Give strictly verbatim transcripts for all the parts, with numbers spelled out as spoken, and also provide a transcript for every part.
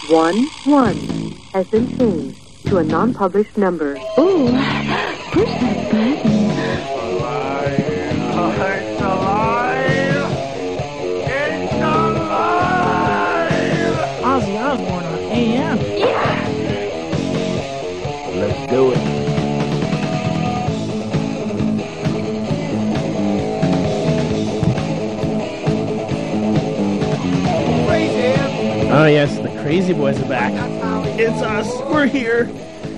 one one has been changed to a non-published number. Ooh, push that button. It's alive! It's alive! Ozzy Osbourne on A M. Yeah! Let's do it. Oh yes, the Crazy Boys are back. It's us. We're here.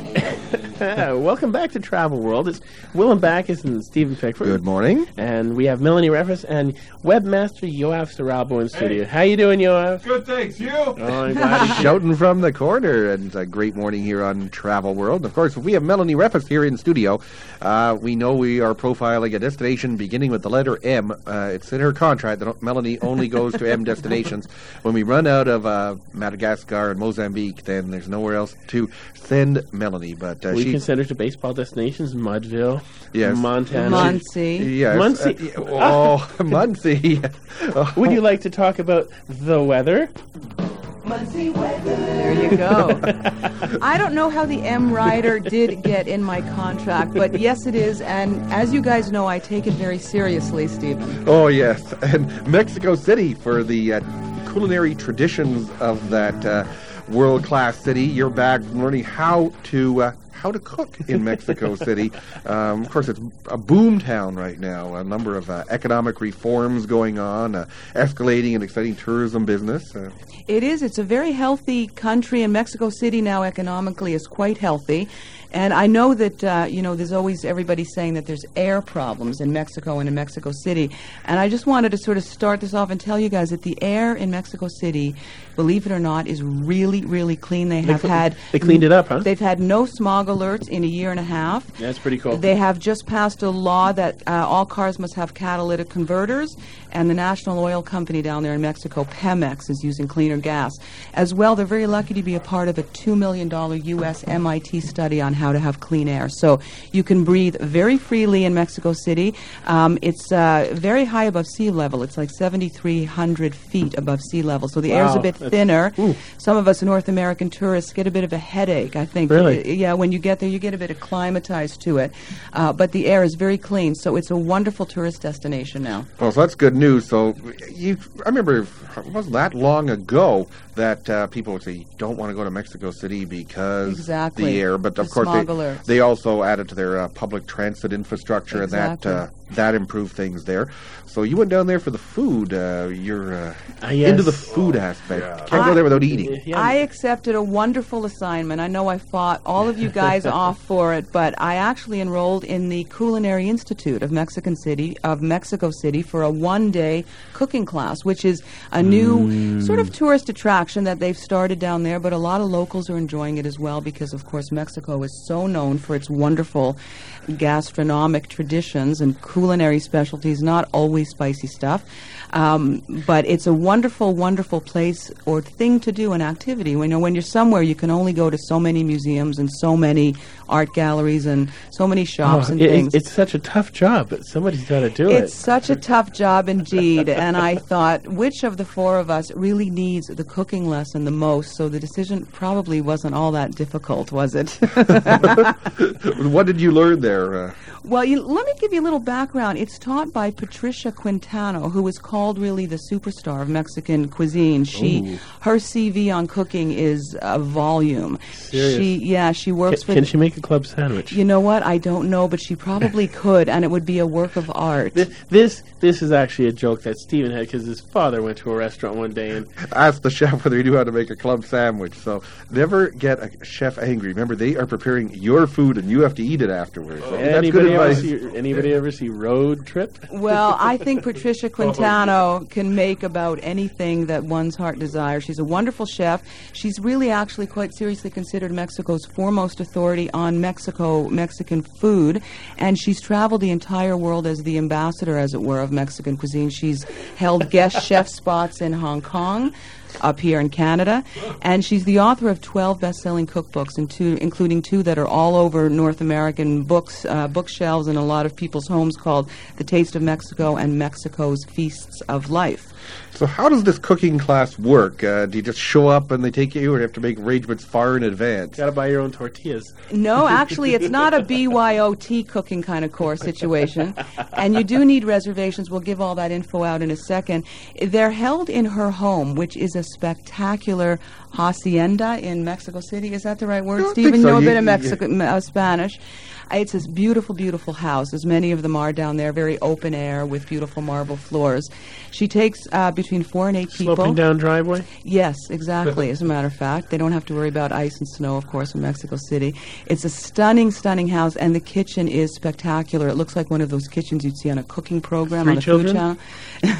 Welcome back to Travel World. It's Willem Backus and Stephen Pickford. Good morning. And we have Melanie Refus and webmaster Yoav Saralbo in studio. Hey. How you doing, Yoav? Good, thanks. You? Oh, I'm glad you Shouting from the corner, and a great morning here on Travel World. Of course, we have Melanie Refus here in studio. Uh, we know we are profiling a destination beginning with the letter M. Uh, it's in her contract that Melanie only goes to M destinations. When we run out of uh, Madagascar and Mozambique, then there's nowhere else to send Melanie. But uh, We she can send her to baseball destinations, Mudville, Yes. Montana. Muncie. Yes. Muncie. Uh, oh, Muncie. Oh. Would you like to talk about the weather? There you go. I don't know how the M rider did get in my contract, but yes, it is. And as you guys know, I take it very seriously, Stephen. Oh, yes. And Mexico City for the uh, culinary traditions of that uh, world-class city. You're back learning how to uh, how to cook in Mexico City. Um, of course, it's a boom town right now. A number of uh, economic reforms going on, uh, escalating and exciting tourism business. Uh, It is. It's a very healthy country, and Mexico City now economically is quite healthy. And I know that, uh, you know, there's always everybody saying that there's air problems in Mexico and in Mexico City. And I just wanted to sort of start this off and tell you guys that the air in Mexico City, believe it or not, is really, really clean. They have cl- had... they cleaned it up, huh? They've had no smog alerts in a year and a half. That's pretty cool. They have just passed a law that uh, all cars must have catalytic converters, and the national oil company down there in Mexico, Pemex, is using cleaner gas. As well, they're very lucky to be a part of a two million dollars U S M I T study on how to have clean air. So you can breathe very freely in Mexico City. Um, it's uh, very high above sea level. It's like seventy-three hundred feet above sea level. So the air's Wow, a bit that's- thinner. ooh. Some of us North American tourists get a bit of a headache, I think. Really? Uh, Yeah, when you get there, you get a bit acclimatized to it. Uh, but the air is very clean, so it's a wonderful tourist destination now. Well, so that's good news. So, you, I remember it wasn't that long ago that uh, people would say you don't want to go to Mexico City because Exactly. the air. But of The course, smog they, alerts. they also added to their uh, public transit infrastructure, Exactly. and that uh, that improved things there. So you went down there for the food. Uh, you're uh, Ah, yes. into the food aspect. Yeah. Can't go I- there without eating. Yeah. I accepted a wonderful assignment. I know I fought all of you guys off for it, but I actually enrolled in the Culinary Institute of Mexican City of Mexico City for a one-day cooking class, which is a new sort of tourist attraction that they've started down there. But a lot of locals are enjoying it as well because, of course, Mexico is so known for its wonderful gastronomic traditions and culinary specialties. Not always spicy stuff. Um, but it's a wonderful, wonderful place or thing to do, an activity. When, you know, when you're somewhere, you can only go to so many museums and so many art galleries and so many shops Oh, and it- things. It's such a tough job, but somebody's got to do It's it. such a tough job indeed. And I thought, which of the four of us really needs the cooking lesson the most? So the decision probably wasn't all that difficult, was it? What did you learn there? Uh, Well, you, let me give you a little background. It's taught by Patricia Quintano, who is called really the superstar of Mexican cuisine. She, Ooh. her C V on cooking is a volume. Serious? She, yeah, she works Can, for. can she make a club sandwich? You know what? I don't know, but she probably could, and it would be a work of art. This, this this is actually a joke that Stephen had because his father went to a restaurant one day and asked the chef whether he knew how to make a club sandwich. So never get a chef angry. Remember, they are preparing your food, and you have to eat it afterwards. So that's good anybody ever advice. see anybody ever see Road Trip? Well, I think Patricia Quintano can make about anything that one's heart desires. She's a wonderful chef. She's really actually quite seriously considered Mexico's foremost authority on Mexico, Mexican food, and she's traveled the entire world as the ambassador, as it were, of Mexican cuisine. She's held guest chef spots in Hong Kong, up here in Canada, and she's the author of twelve best-selling cookbooks, and two, including two that are all over North American books, uh, bookshelves in a lot of people's homes, called The Taste of Mexico and Mexico's Feasts of Life. So how does this cooking class work? Uh, do you just show up and they take you, or do you have to make arrangements far in advance? Got to buy your own tortillas. No, actually, it's not a B Y O T cooking kind of course situation. And you do need reservations. We'll give all that info out in a second. They're held in her home, which is a spectacular hacienda in Mexico City. Is that the right word, I Stephen? think You so. know a You- bit of you- Mexican, uh, Spanish. It's this beautiful, beautiful house, as many of them are down there, very open air with beautiful marble floors. She takes uh, between four and eight people. Sloping down driveway? Yes, exactly. As a matter of fact, they don't have to worry about ice and snow, of course, in Mexico City. It's a stunning, stunning house, and the kitchen is spectacular. It looks like one of those kitchens you'd see on a cooking program Three on the children? Food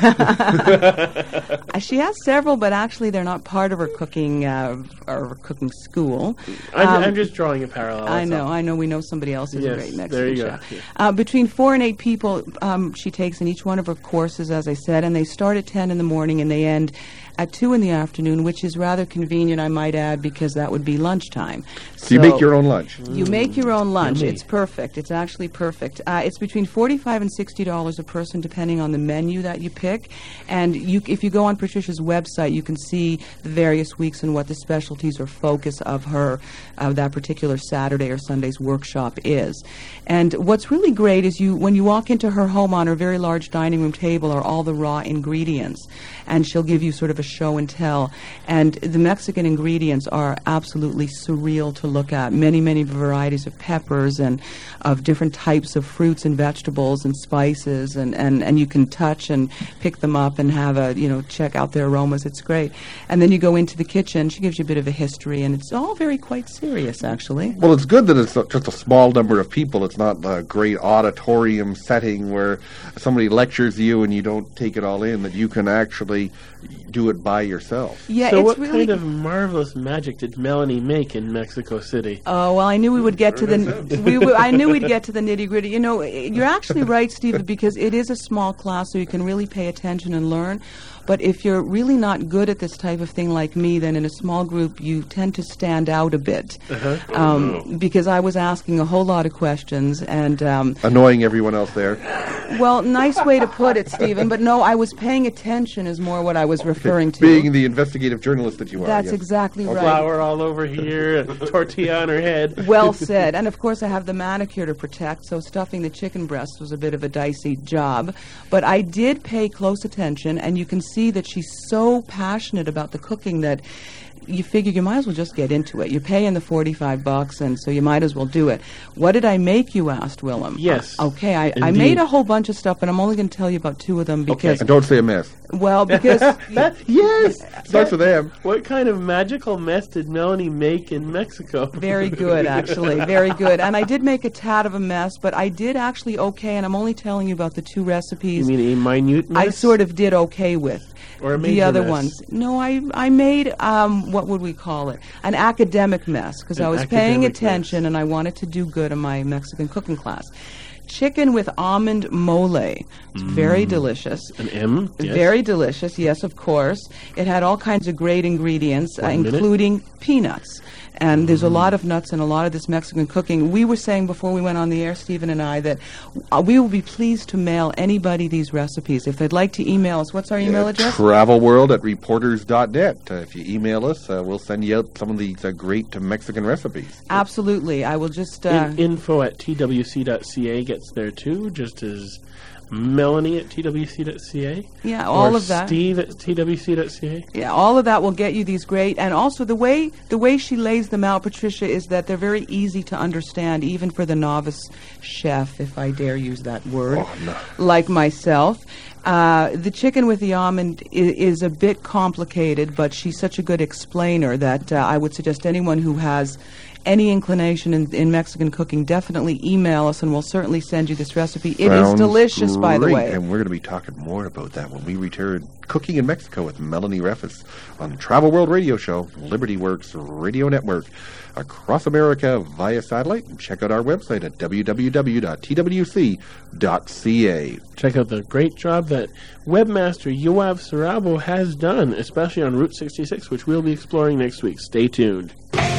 Channel. Uh, she has several, but actually they're not part of her cooking uh, or her cooking school. I'm, Um, I'm just drawing a parallel. I that's know, all. I know. We know somebody else who's Yes, a great Mexican there you go. chef. Yeah. Uh, between four and eight people um, she takes in each one of her courses, as I said, and they start at ten in the morning and they end at two in the afternoon, which is rather convenient, I might add, because that would be lunchtime. So you make your own lunch. You make your own lunch. Yummy. It's perfect. It's actually perfect. Uh, it's between forty-five and sixty dollars a person, depending on the menu that you pick. And you, if you go on Patricia's website, you can see the various weeks and what the specialties or focus of her of that particular Saturday or Sunday's workshop is. And what's really great is you when you walk into her home, on her very large dining room table are all the raw ingredients, and she'll give you sort of a show and tell. And the Mexican ingredients are absolutely surreal to look at. Many, many varieties of peppers and of different types of fruits and vegetables and spices, and, and, and you can touch and pick them up and have a, you know, check out their aromas. It's great. And then you go into the kitchen. She gives you a bit of a history, and it's all very quite serious, actually. Well, it's good that it's not just a small number of people. It's not a great auditorium setting where somebody lectures you and you don't take it all in, that you can actually do it by yourself. Yeah, so it's what really... kind of marvelous magic did Melanie make in Mexico City? Oh, well, I knew we would get to the. We, w- I knew we'd get to the nitty gritty. You know, you're actually right, Steve, because it is a small class, so you can really pay attention and learn. But if you're really not good at this type of thing like me, then in a small group you tend to stand out a bit. Uh-huh. Um, because I was asking a whole lot of questions, and um, Annoying everyone else there. well, nice way to put it, Stephen. But no, I was paying attention is more what I was referring to. Being the investigative journalist that you are. That's yes. exactly right. Flour all over here, a tortilla on her head. Well said. And of course I have the manicure to protect, so stuffing the chicken breast was a bit of a dicey job. But I did pay close attention, and you can see that she's so passionate about the cooking that you figure you might as well just get into it. You're paying the forty-five bucks, and so you might as well do it. What did I make, you asked, Willem? Yes. Okay, I, I Indeed. made a whole bunch of stuff, but I'm only going to tell you about two of them because, And don't say a mess. well, because... Yes! Starts with M. What kind of magical mess did Melanie make in Mexico? Very good, actually. Very good. And I did make a tad of a mess, but I did actually okay, and I'm only telling you about the two You recipes mean a minute mess? I sort of did okay with. Or a the major other mess? ones. No, I I made, um, what would we call it? An academic mess, because An I was paying academic attention mess. and I wanted to do good in my Mexican cooking class. Chicken with almond mole. It's very delicious. An M? Yes. Very delicious, yes, of course. It had all kinds of great ingredients, uh, One minute. including peanuts. And there's a lot of nuts in a lot of this Mexican cooking. We were saying before we went on the air, Stephen and I, that uh, we will be pleased to mail anybody these recipes. If they'd like to email us, what's our email Uh, address? Travelworld at reporters dot net. Uh, if you email us, uh, we'll send you out some of these uh, great uh, Mexican recipes. Absolutely. I will just... Uh, In, info at T W C dot C A gets there too, just as Melanie at T W C dot C A. yeah, all or of that. Steve at T W C dot C A. Yeah, all of that will get you these great, and also the way the way she lays them out, Patricia, is that they're very easy to understand, even for the novice chef, if I dare use that word, Oh, no. like myself. Uh, the chicken with the almond is, is a bit complicated, but she's such a good explainer that uh, I would suggest anyone who has any inclination in, in Mexican cooking, definitely email us, and we'll certainly send you this recipe. It is Sounds delicious, by the great, way. And we're going to be talking more about that when we return. Cooking in Mexico with Melanie Reffes on the Travel World Radio Show, Liberty Works Radio Network, across America via satellite. And check out our website at w w w dot t w c dot c a. Check out the great job that webmaster Yoav Sarabo has done, especially on Route sixty-six, which we'll be exploring next week. Stay tuned.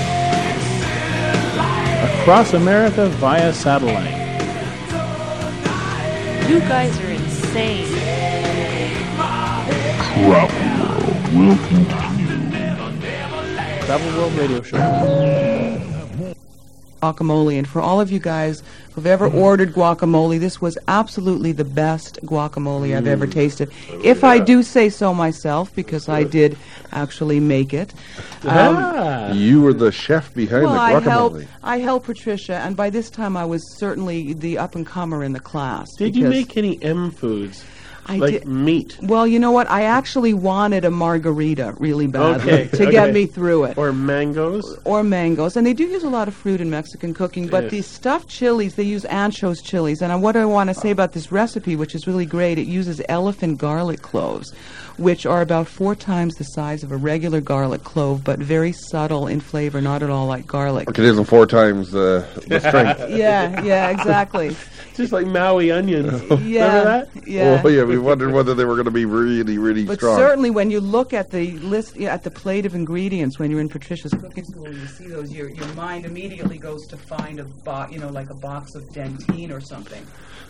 Across America via satellite. You guys are insane. Travel World Radio Show. Guacamole, and for all of you guys who've ever ordered guacamole, this was absolutely the best guacamole I've ever tasted. If I do say so myself, because I did actually make it. Um, Ah. You were the chef behind well, the I guacamole. helped, I helped Patricia, and by this time I was certainly the up-and-comer in the class. Did you because make any M foods? I like did. meat? Well, you know what? I actually wanted a margarita really badly Okay, to okay. get me through it. Or mangoes? Or mangoes, and they do use a lot of fruit in Mexican cooking, but Yes. these stuffed chilies, they use anchos chilies, and uh, what I want to say about this recipe, which is really great, it uses elephant garlic cloves, which are about four times the size of a regular garlic clove, but very subtle in flavor, not at all like garlic. Okay, it isn't four times uh, the strength. Yeah, yeah, exactly. Just like Maui onions. Yeah, Remember that? yeah. Oh, yeah, we wondered whether they were going to be really, really But strong. certainly, when you look at the list, yeah, at the plate of ingredients, when you're in Patricia's cooking school, and you see those, your your mind immediately goes to find a bo- you know, like a box of Dentyne or something.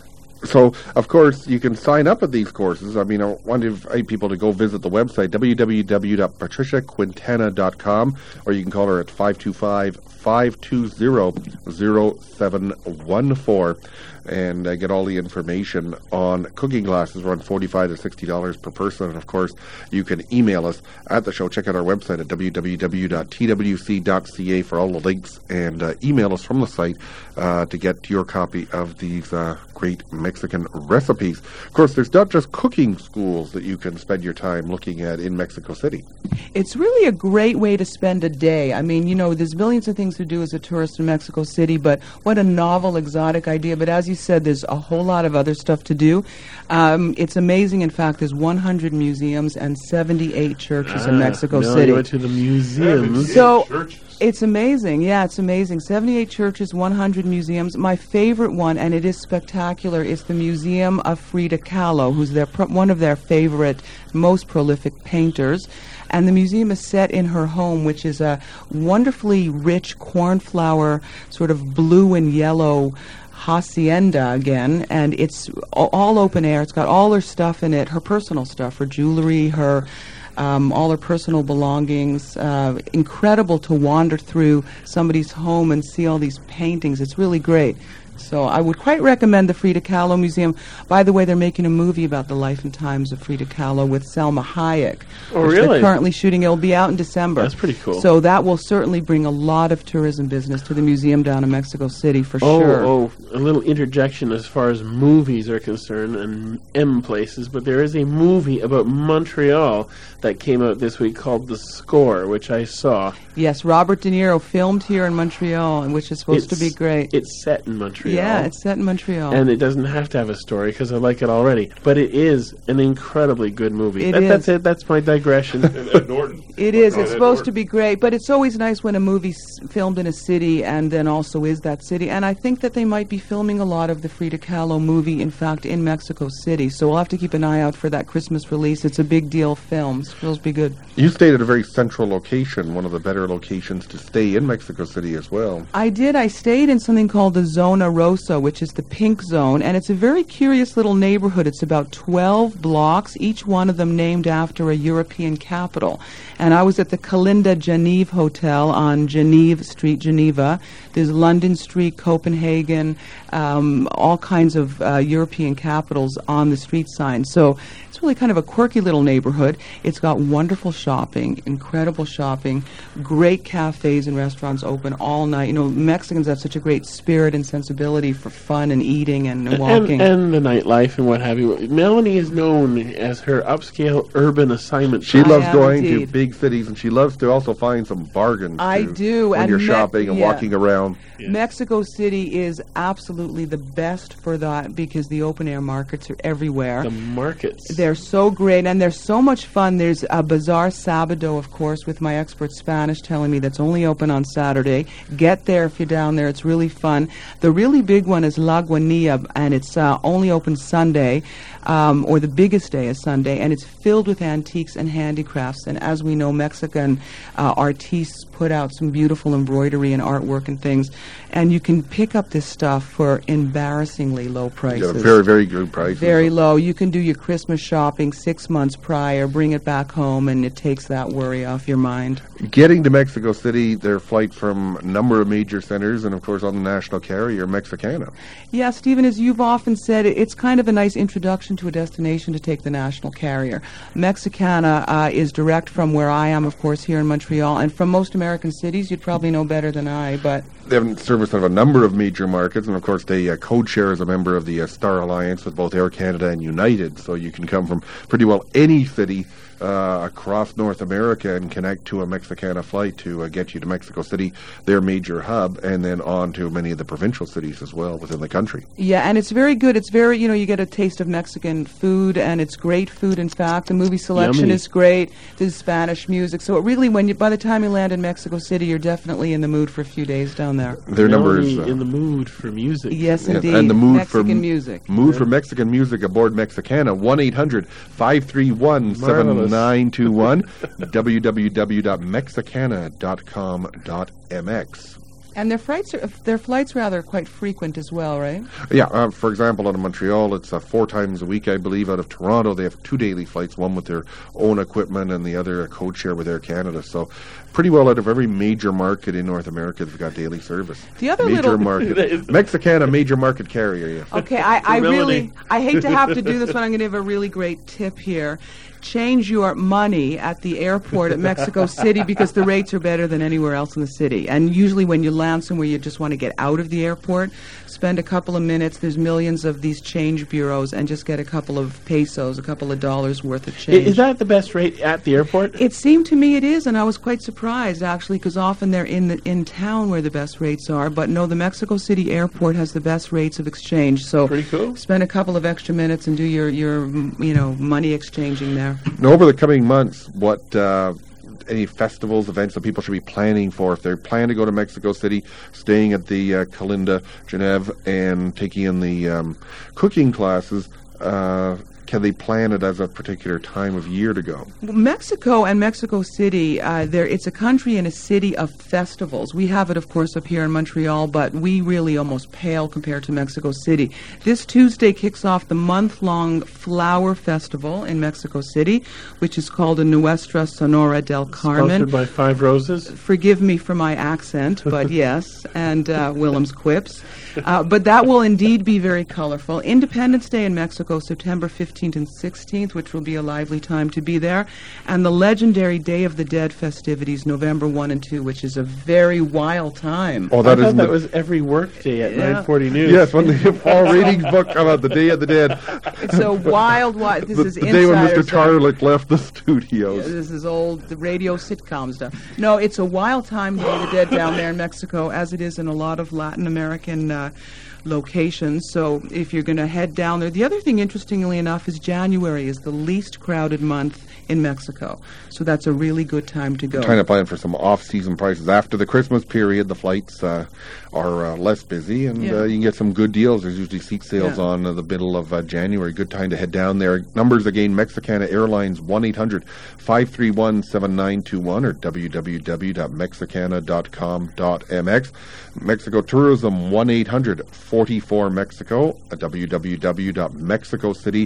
So, of course, you can sign up at these courses. I mean, I want to invite people to go visit the website, w w w dot patricia quintana dot com, or you can call her at five two five, five two zero, zero seven one four and uh, get all the information on cooking classes. Run forty-five to sixty dollars per person. And, of course, you can email us at the show. Check out our website at w w w dot t w c dot c a for all the links, and uh, email us from the site uh, to get your copy of these uh, great Mexican recipes. Of course, there's not just cooking schools that you can spend your time looking at in Mexico City. It's really a great way to spend a day. I mean, you know, there's millions of things to do as a tourist in Mexico City, but what a novel, exotic idea. But as you said, there's a whole lot of other stuff to do. Um, it's amazing, in fact, there's one hundred museums and seventy-eight churches in Ah, Mexico no, City. You went to the museums. So it's amazing. Yeah, it's amazing. seventy-eight churches, one hundred museums. My favorite one, and it is spectacular, is the Museum of Frida Kahlo, who's their pro- one of their favorite, most prolific painters. And the museum is set in her home, which is a wonderfully rich cornflower, sort of blue and yellow hacienda again, and it's all, all open air. It's got all her stuff in it, her personal stuff, her jewelry, her um, all her personal belongings. Uh, incredible to wander through somebody's home and see all these paintings. It's really great. So I would quite recommend the Frida Kahlo Museum. By the way, they're making a movie about the life and times of Frida Kahlo with Selma Hayek. Oh, which really? They're currently shooting. It will be out in December. That's pretty cool. So that will certainly bring a lot of tourism business to the museum down in Mexico City for Oh, sure. oh, a little interjection as far as movies are concerned and M places, but there is a movie about Montreal that came out this week called The Score, which I saw. Yes, Robert De Niro filmed here in Montreal, and which is supposed It's- to be great. It's set in Montreal. Yeah, it's set in Montreal. And it doesn't have to have a story because I like it already. But it is an incredibly good movie. It That- is. That's it. That's my digression. Norton. It is. Oh, It's Ed supposed to Norton. be great, but it's always nice when a movie's filmed in a city and then also is that city. And I think that they might be filming a lot of the Frida Kahlo movie, in fact, in Mexico City. So we'll have to keep an eye out for that Christmas release. It's a big deal film. It's supposed to be good. You stayed at a very central location, one of the better locations to stay in Mexico City as well. I did. I stayed in something called the Zona Rosa, which is the pink zone, and it's a very curious little neighborhood. It's about twelve blocks, each one of them named after a European capital. And I was at the Kalinda Geneve Hotel on Geneve Street, Geneva. There's London Street, Copenhagen, um, all kinds of uh, European capitals on the street sign. So it's really kind of a quirky little neighborhood. It's got wonderful shopping, incredible shopping, great cafes and restaurants open all night. You know, Mexicans have such a great spirit and sensibility for fun and eating and, and walking. And, and the nightlife and what have you. Melanie is known as her upscale urban assignment. She I loves am going indeed. to big cities, and she loves to also find some bargains. I too, do, when and you're Me- shopping and yeah. walking around. Mexico City is absolutely the best for that because the open air markets are everywhere. The markets. They're so great, and they're so much fun. There's a Bazaar Sabado, of course, with my expert Spanish telling me that's only open on Saturday. Get there if you're down there. It's really fun. The really really big one is La Guanilla, and it's uh, only open Sunday, um, or the biggest day is Sunday, and it's filled with antiques and handicrafts. And as we know, Mexican uh, artistes put out some beautiful embroidery and artwork and things, and you can pick up this stuff for embarrassingly low prices. Yeah, very, very good prices. Very low. You can do your Christmas shopping six months prior, bring it back home, and it takes that worry off your mind. Getting to Mexico City, there are flights from a number of major centers, and of course on the national carrier, Mexicana. Yeah, Stephen, as you've often said, it- it's kind of a nice introduction to a destination to take the national carrier. Mexicana uh, is direct from where I am, of course, here in Montreal, and from most American cities. You'd probably know better than I, but They have service out of a number of major markets, and of course they uh, code share as a member of the uh, Star Alliance with both Air Canada and United, so you can come from pretty well any city uh, across North America and connect to a Mexicana flight to uh, get you to Mexico City, their major hub, and then on to many of the provincial cities as well within the country. yeah, and it's very good. It's very, you know, you get a taste of Mexican food, and it's great food, in fact. The movie selection Yummy. is great. There's Spanish music. So it really, when you, by the time you land in Mexico City, you're definitely in the mood for a few days down there. Their number is... Melanie in the mood for music. Yes, Yeah, indeed. and the mood Mexican for m- music. Mood for Mexican music aboard Mexicana, one eight hundred five three one seven nine two one, w w w dot mexicana dot com dot m x. And their flights are, their flights rather quite frequent as well, right? Yeah, uh, for example, out of Montreal, it's uh, four times a week, I believe. Out of Toronto, they have two daily flights, one with their own equipment and the other a code share with Air Canada. So pretty well out of every major market in North America, they've got daily service. The other major little- market. That is- Mexicana, major market carrier, yes. Okay, I, I Virility. really, I hate to have to do this, but I'm going to give a really great tip here. Change your money at the airport at Mexico City because the rates are better than anywhere else in the city. And usually when you land somewhere you just want to get out of the airport, spend a couple of minutes. There's millions of these change bureaus, and just get a couple of pesos, a couple of dollars worth of I- change. Is that the best rate at the airport? It seemed to me it is, and I was quite surprised, actually, because often they're in the in town where the best rates are. But no, the Mexico City airport has the best rates of exchange. So Pretty cool. spend a couple of extra minutes and do your, your mm, you know, money exchanging there. Now, over the coming months, what uh, any festivals, events that people should be planning for if they plan to go to Mexico City, staying at the uh, Kalinda Genève, and taking in the um, cooking classes? Uh, can they plan it as a particular time of year to go? Well, Mexico and Mexico City, uh, there it's a country and a city of festivals. We have it, of course, up here in Montreal, but we really almost pale compared to Mexico City. This Tuesday kicks off the month-long Flower Festival in Mexico City, which is called a Nuestra Sonora del Carmen. Sponsored by Five Roses. Forgive me for my accent, but yes, and uh, Willem's quips. Uh, but that will indeed be very colorful. Independence Day in Mexico, September fifteenth and sixteenth, which will be a lively time to be there. And the legendary Day of the Dead festivities, November first and second, which is a very wild time. Oh, I that thought is that was every workday at Yeah. nine forty news. yes, when the fall ratings book come out, the Day of the Dead. It's a wild, wild. This the, is the day when Mister insider stuff. Tarlick left the studios. Yeah, this is old the radio sitcom stuff. No, it's a wild time, Day of the Dead, down there in Mexico, as it is in a lot of Latin American uh, locations. So if you're going to head down there, the other thing, interestingly enough, is January is the least crowded month in Mexico. So that's a really good time to go. Trying to plan for some off-season prices. After the Christmas period, the flights uh, are uh, less busy, and Yeah. uh, you can get some good deals. There's usually seat sales Yeah. on uh, the middle of uh, January. Good time to head down there. Numbers again, Mexicana Airlines, one eight hundred five three one seven nine two one or w w w dot mexicana dot com dot m x. Mexico Tourism, one eight hundred forty-four Mexico, uh, w w w dot mexico city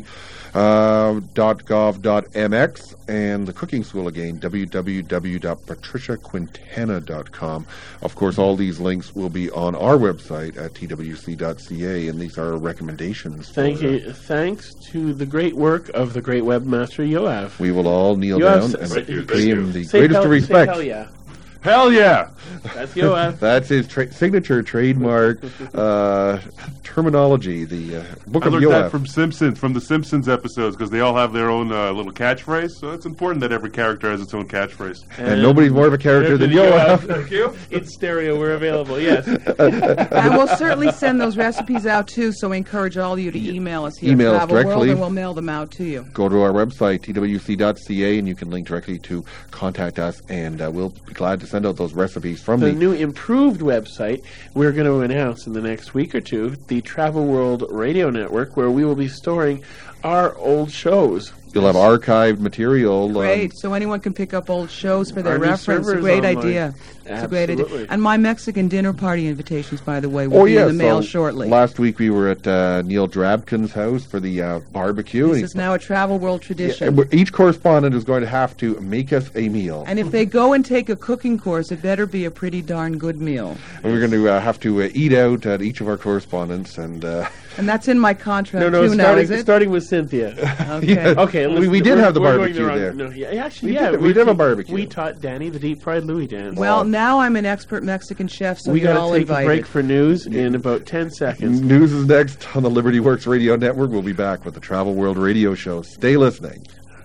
dot gov dot m x. And the cooking school again, w w w dot patricia quintana dot com. Of course, all these links will be on our website at t w c dot c a, and these are recommendations. Thank for, uh, you. Thanks to the great work of the great webmaster Yoav. We will all kneel Yoav, down s- and s- pay him the Say greatest hell- of say respect. hell yeah. Hell yeah! That's Yoav. That's his tra- signature trademark uh, terminology, the uh, Book I of learned that Yoav. from Simpsons, from the Simpsons episodes, because they all have their own uh, little catchphrase. So it's important that every character has its own catchphrase. And nobody's more of a character than Yoav. Thank you. In stereo, we're available, yes. And we'll certainly send those recipes out, too, so we encourage all of you to email us here Email at us Travel World, directly. and we'll mail them out to you. Go to our website, t w c dot c a, and you can link directly to contact us, and uh, we'll be glad to send out those recipes from the the new improved website. We're going to announce in the next week or two the Travel World Radio Network, where we will be storing our old shows. You'll have archived material. Great. Um, So anyone can pick up old shows for their Our new reference. A server's great online. idea. It's a great idea. Absolutely. And my Mexican dinner party invitations, by the way, will oh be yeah, in the mail so shortly. last week we were at uh, Neil Drabkin's house for the uh, barbecue. This and is he- now a Travel World Yeah, tradition. and we're- each correspondent is going to have to make us a meal. And if they go and take a cooking course, it better be a pretty darn good meal. And we're going to uh, have to uh, eat out at each of our correspondents. And uh, And that's in my contract No, no, too now, starting, is it? starting with Cynthia. Okay. yeah, Okay, we, listen, we did we're- have the we're going barbecue wrong- there. No, yeah, actually, We yeah, did- we did have a te- barbecue. We taught Danny the deep fried Louis dance. Well, now I'm an expert Mexican chef, so we you're got all to take invited. a break for news in about ten seconds. News is next on the Liberty Works Radio Network. We'll be back with the Travel World Radio Show. Stay listening.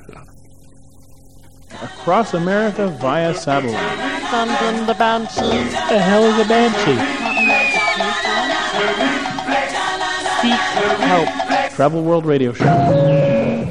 Across America via satellite. Thunder the Banshee. What the hell is a banshee? Seek help. Travel World Radio Show.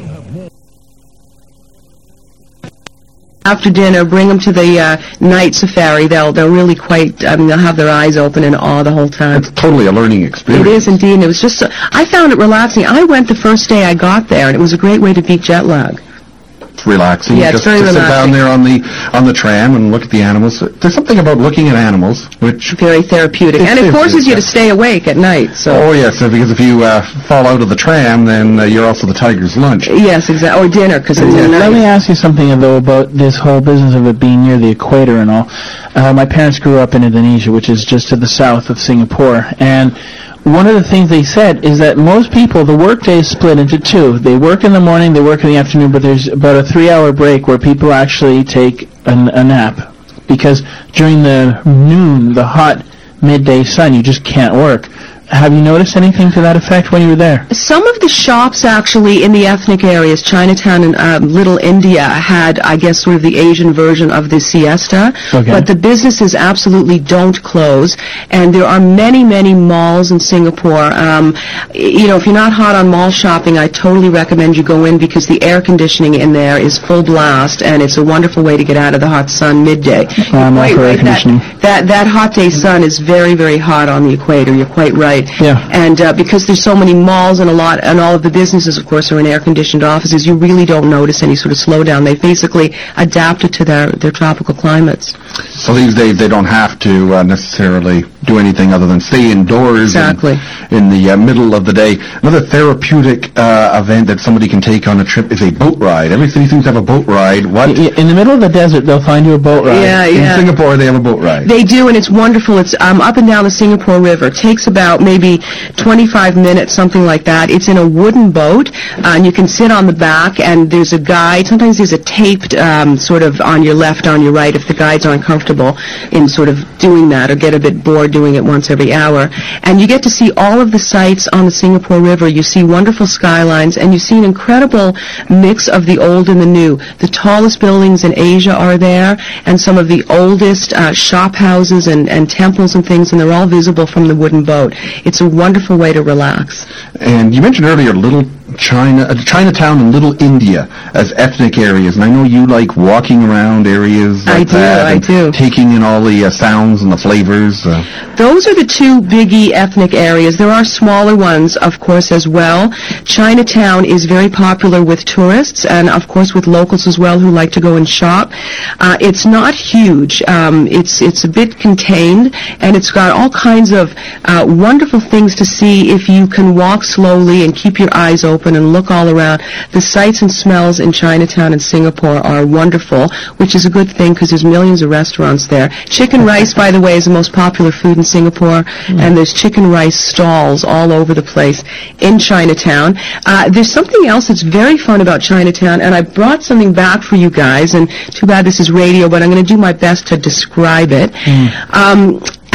After dinner, bring them to the uh, night safari. They'll they're really quite. I mean, they'll have their eyes open in awe the whole time. It's totally a learning experience. It is indeed. And it was just. Uh, I found it relaxing. I went the first day I got there, and it was a great way to beat jet lag. It's relaxing. Yeah, it's just very to sit down relaxing. there on the on the tram and look at the animals. There's something about looking at animals which. Very therapeutic, It and it is, forces you to yeah. stay awake at night. So. Oh yes, uh, because if you uh, fall out of the tram, then uh, you're also the tiger's lunch. Yes, exactly. Or dinner, because it's at Let me night. ask you something, though, about this whole business of it being near the equator and all. Uh, my parents grew up in Indonesia, which is just to the south of Singapore, and one of the things they said is that most people, the workday is split into two. They work in the morning, they work in the afternoon, but there's about a three-hour break where people actually take an, a nap. Because during the noon, the hot midday sun, you just can't work. Have you noticed anything to that effect when you were there? Some of the shops actually in the ethnic areas, Chinatown and um, Little India, had, I guess, sort of the Asian version of the siesta. Okay. But the businesses absolutely don't close. And there are many, many malls in Singapore. Um, you know, if you're not hot on mall shopping, I totally recommend you go in because the air conditioning in there is full blast, and it's a wonderful way to get out of the hot sun midday. I'm all You're quite for air right. conditioning. That, that, that hot day sun is very, very hot on the equator. You're quite right. Yeah. And uh, because there's so many malls and a lot, and all of the businesses, of course, are in air-conditioned offices, you really don't notice any sort of slowdown. They've basically adapted to their, their tropical climates. So these days they don't have to uh, necessarily do anything other than stay indoors Exactly. in, in the uh, middle of the day. Another therapeutic uh, event that somebody can take on a trip is a boat ride. Every city seems to have a boat ride. What? Y- In the middle of the desert, they'll find you a boat ride. Yeah, In yeah. Singapore they have a boat ride. They do, and it's wonderful. It's um, up and down the Singapore River. It takes about maybe twenty-five minutes, something like that. It's in a wooden boat, uh, and you can sit on the back, and there's a guide. Sometimes there's a taped um, sort of on your left, on your right, if the guides aren't comfortable in sort of doing that or get a bit bored doing it once every hour. And you get to see all of the sights on the Singapore River. You see wonderful skylines, and you see an incredible mix of the old and the new. The tallest buildings in Asia are there, and some of the oldest uh, shop houses and, and temples and things, and they're all visible from the wooden boat. It's a wonderful way to relax. And you mentioned earlier Little China, uh, Chinatown and Little India as ethnic areas, and I know you like walking around areas like I do, that I and do. taking in all the uh, sounds and the flavors. Uh, Those are the two biggie ethnic areas. There are smaller ones, of course, as well. Chinatown is very popular with tourists and, of course, with locals as well who like to go and shop. Uh, it's not huge. Um, it's it's a bit contained, and it's got all kinds of uh, wonderful things to see if you can walk slowly and keep your eyes open and look all around. The sights and smells in Chinatown and Singapore are wonderful, which is a good thing because there's millions of restaurants there. Chicken rice, by the way, is the most popular food in Singapore, mm. and there's chicken rice stalls all over the place in Chinatown. Uh, there's something else that's very fun about Chinatown, and I brought something back for you guys, and too bad this is radio, but I'm going to do my best to describe it. Mm. Um,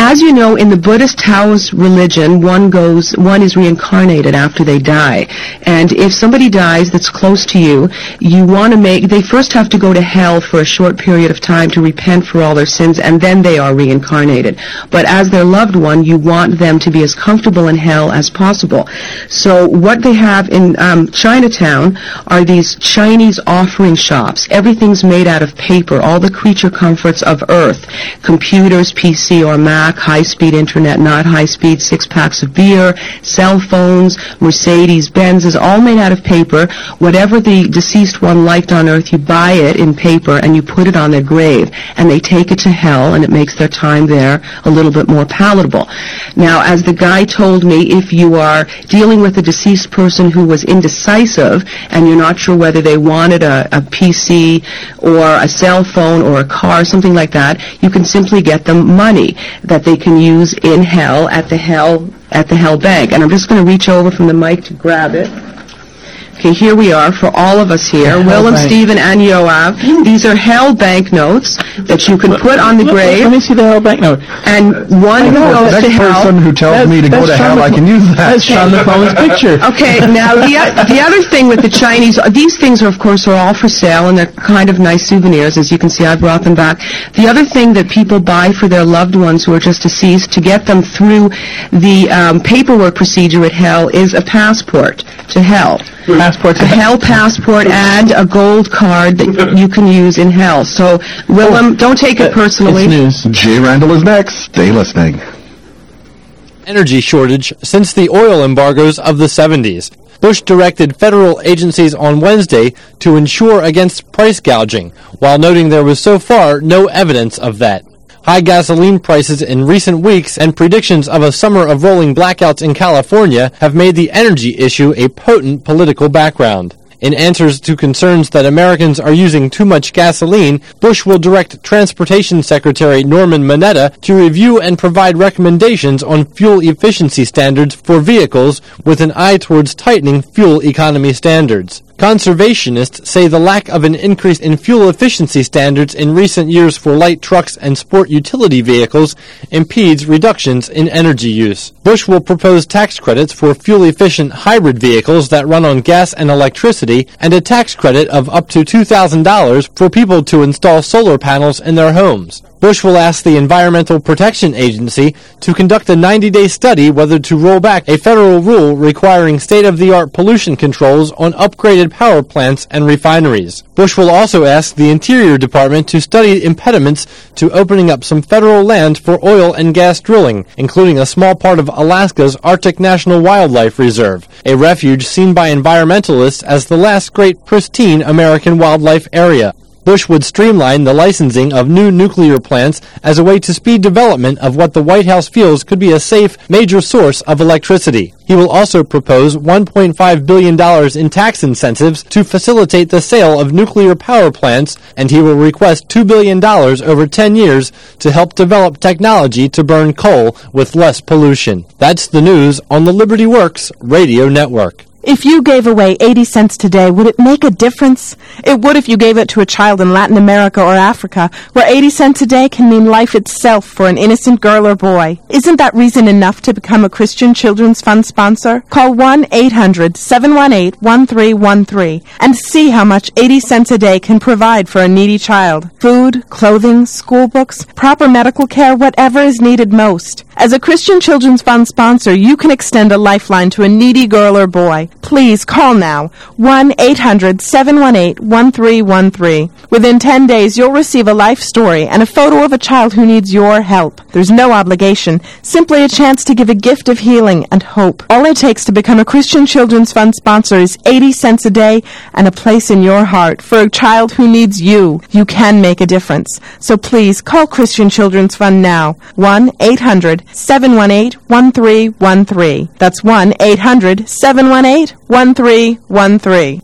as you know, in the Buddhist Taoist religion, one goes, one is reincarnated after they die. And if somebody dies that's close to you, you want to make, they first have to go to hell for a short period of time to repent for all their sins, and then they are reincarnated. But as their loved one, you want them to be as comfortable in hell as possible. So what they have in um, Chinatown are these Chinese offering shops. Everything's made out of paper, all the creature comforts of earth, computers, P C or Mac, high-speed internet, not high-speed, six packs of beer, cell phones, Mercedes, Benzes, all made out of paper. Whatever the deceased one liked on earth, you buy it in paper and you put it on their grave, and they take it to hell, and it makes their time there a little bit more palatable. Now, as the guy told me, if you are dealing with a deceased person who was indecisive and you're not sure whether they wanted a, a P C or a cell phone or a car, something like that, you can simply get them money that they can use in hell at the hell at the hell bank. And I'm just going to reach over from the mic to grab it. Okay, here we are for all of us here, Willem, Stephen, and Yoav. These are hell banknotes that you can put on the grave. Let me see the hell banknote. And one goes Next to hell. person who tells me to go to hell, I can use that. That's Sean McCollum's picture. Okay, now the, the other thing with the Chinese, these things are, of course, are all for sale, and they're kind of nice souvenirs. As you can see, I brought them back. The other thing that people buy for their loved ones who are just deceased to get them through the um, paperwork procedure at hell is a passport to hell. Passport to a hell passport and a gold card that you can use in hell. So, Willem, don't take it personally. It's news. Jay Randall is next. Stay listening. Energy shortage since the oil embargoes of the seventies. Bush directed federal agencies on Wednesday to ensure against price gouging, while noting there was so far no evidence of that. High gasoline prices in recent weeks and predictions of a summer of rolling blackouts in California have made the energy issue a potent political background. In answers to concerns that Americans are using too much gasoline, Bush will direct Transportation Secretary Norman Mineta to review and provide recommendations on fuel efficiency standards for vehicles with an eye towards tightening fuel economy standards. Conservationists say the lack of an increase in fuel efficiency standards in recent years for light trucks and sport utility vehicles impedes reductions in energy use. Bush will propose tax credits for fuel-efficient hybrid vehicles that run on gas and electricity, and a tax credit of up to two thousand dollars for people to install solar panels in their homes. Bush will ask the Environmental Protection Agency to conduct a ninety-day study whether to roll back a federal rule requiring state-of-the-art pollution controls on upgraded power plants and refineries. Bush will also ask the Interior Department to study impediments to opening up some federal land for oil and gas drilling, including a small part of Alaska's Arctic National Wildlife Reserve, a refuge seen by environmentalists as the last great pristine American wildlife area. Bush would streamline the licensing of new nuclear plants as a way to speed development of what the White House feels could be a safe, major source of electricity. He will also propose one point five billion dollars in tax incentives to facilitate the sale of nuclear power plants, and he will request two billion dollars over ten years to help develop technology to burn coal with less pollution. That's the news on the Liberty Works Radio Network. If you gave away eighty cents today, would it make a difference? It would if you gave it to a child in Latin America or Africa, where eighty cents a day can mean life itself for an innocent girl or boy. Isn't that reason enough to become a Christian Children's Fund sponsor? Call one eight hundred seven one eight one three one three and see how much eighty cents a day can provide for a needy child. Food, clothing, school books, proper medical care, whatever is needed most. As a Christian Children's Fund sponsor, you can extend a lifeline to a needy girl or boy. Please call now, one eight hundred seven one eight one three one three. Within ten days, you'll receive a life story and a photo of a child who needs your help. There's no obligation, simply a chance to give a gift of healing and hope. All it takes to become a Christian Children's Fund sponsor is eighty cents a day and a place in your heart for a child who needs you. You can make a difference. So please call Christian Children's Fund now, one eight hundred seven one eight one three one three. That's one eight hundred seven one eight one three one three.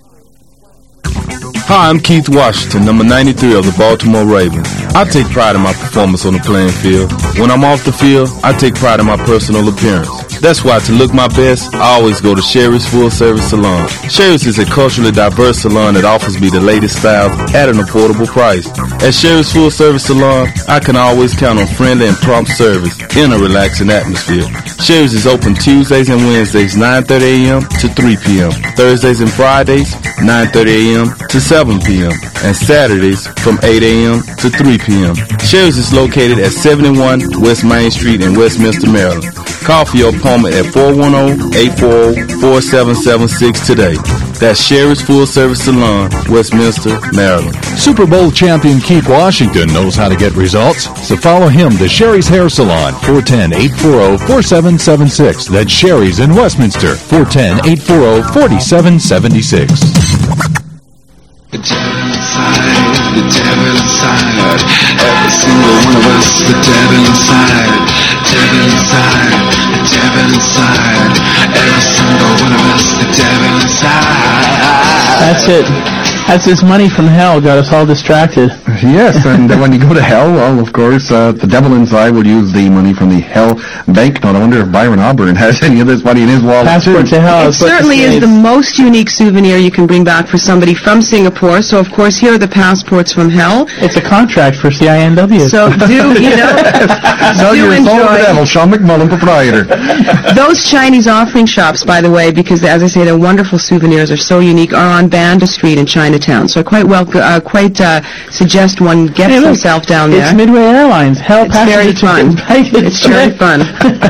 Hi, I'm Keith Washington, number ninety-three of the Baltimore Ravens. I take pride in my performance on the playing field. When I'm off the field, I take pride in my personal appearance. That's why to look my best, I always go to Sherry's Full Service Salon. Sherry's is a culturally diverse salon that offers me the latest styles at an affordable price. At Sherry's Full Service Salon, I can always count on friendly and prompt service in a relaxing atmosphere. Sherry's is open Tuesdays and Wednesdays nine thirty a.m. to three p.m. Thursdays and Fridays nine thirty a.m. to seven p.m. and Saturdays from eight a.m. to three p.m. Sherry's is located at seventy-one West Main Street in Westminster, Maryland. Call for your appointment at four one zero, eight four zero, four seven seven six today. That's Sherry's Full Service Salon, Westminster, Maryland. Super Bowl champion Keith Washington knows how to get results, so follow him to Sherry's Hair Salon, four one zero, eight four zero, four seven seven six. That's Sherry's in Westminster, four one zero, eight four zero, four seven seven six. The devil inside, the devil inside, every single one of us, the devil inside, devil inside, the devil inside, every single one of us, the devil inside. That's it. That's his money from hell got us all distracted. Yes, and when you go to hell, well, of course, uh, the devil inside will use the money from the hell banknote. I wonder if Byron Auburn has any of this money in his wallet. Passport to hell. It certainly is the most unique souvenir you can bring back for somebody from Singapore. So, of course, here are the passports from hell. It's a contract for C I N W. So do, you know, Sell do your soul to the enjoy. devil, Sean McMullen, proprietor. Those Chinese offering shops, by the way, because, as I say, they're wonderful souvenirs, are so unique, are on Banda Street in Chinatown. So I quite well, uh, quite uh, suggest one gets Hey, look, himself down there. It's Midway Airlines. Hell, It's very fun. It's very fun.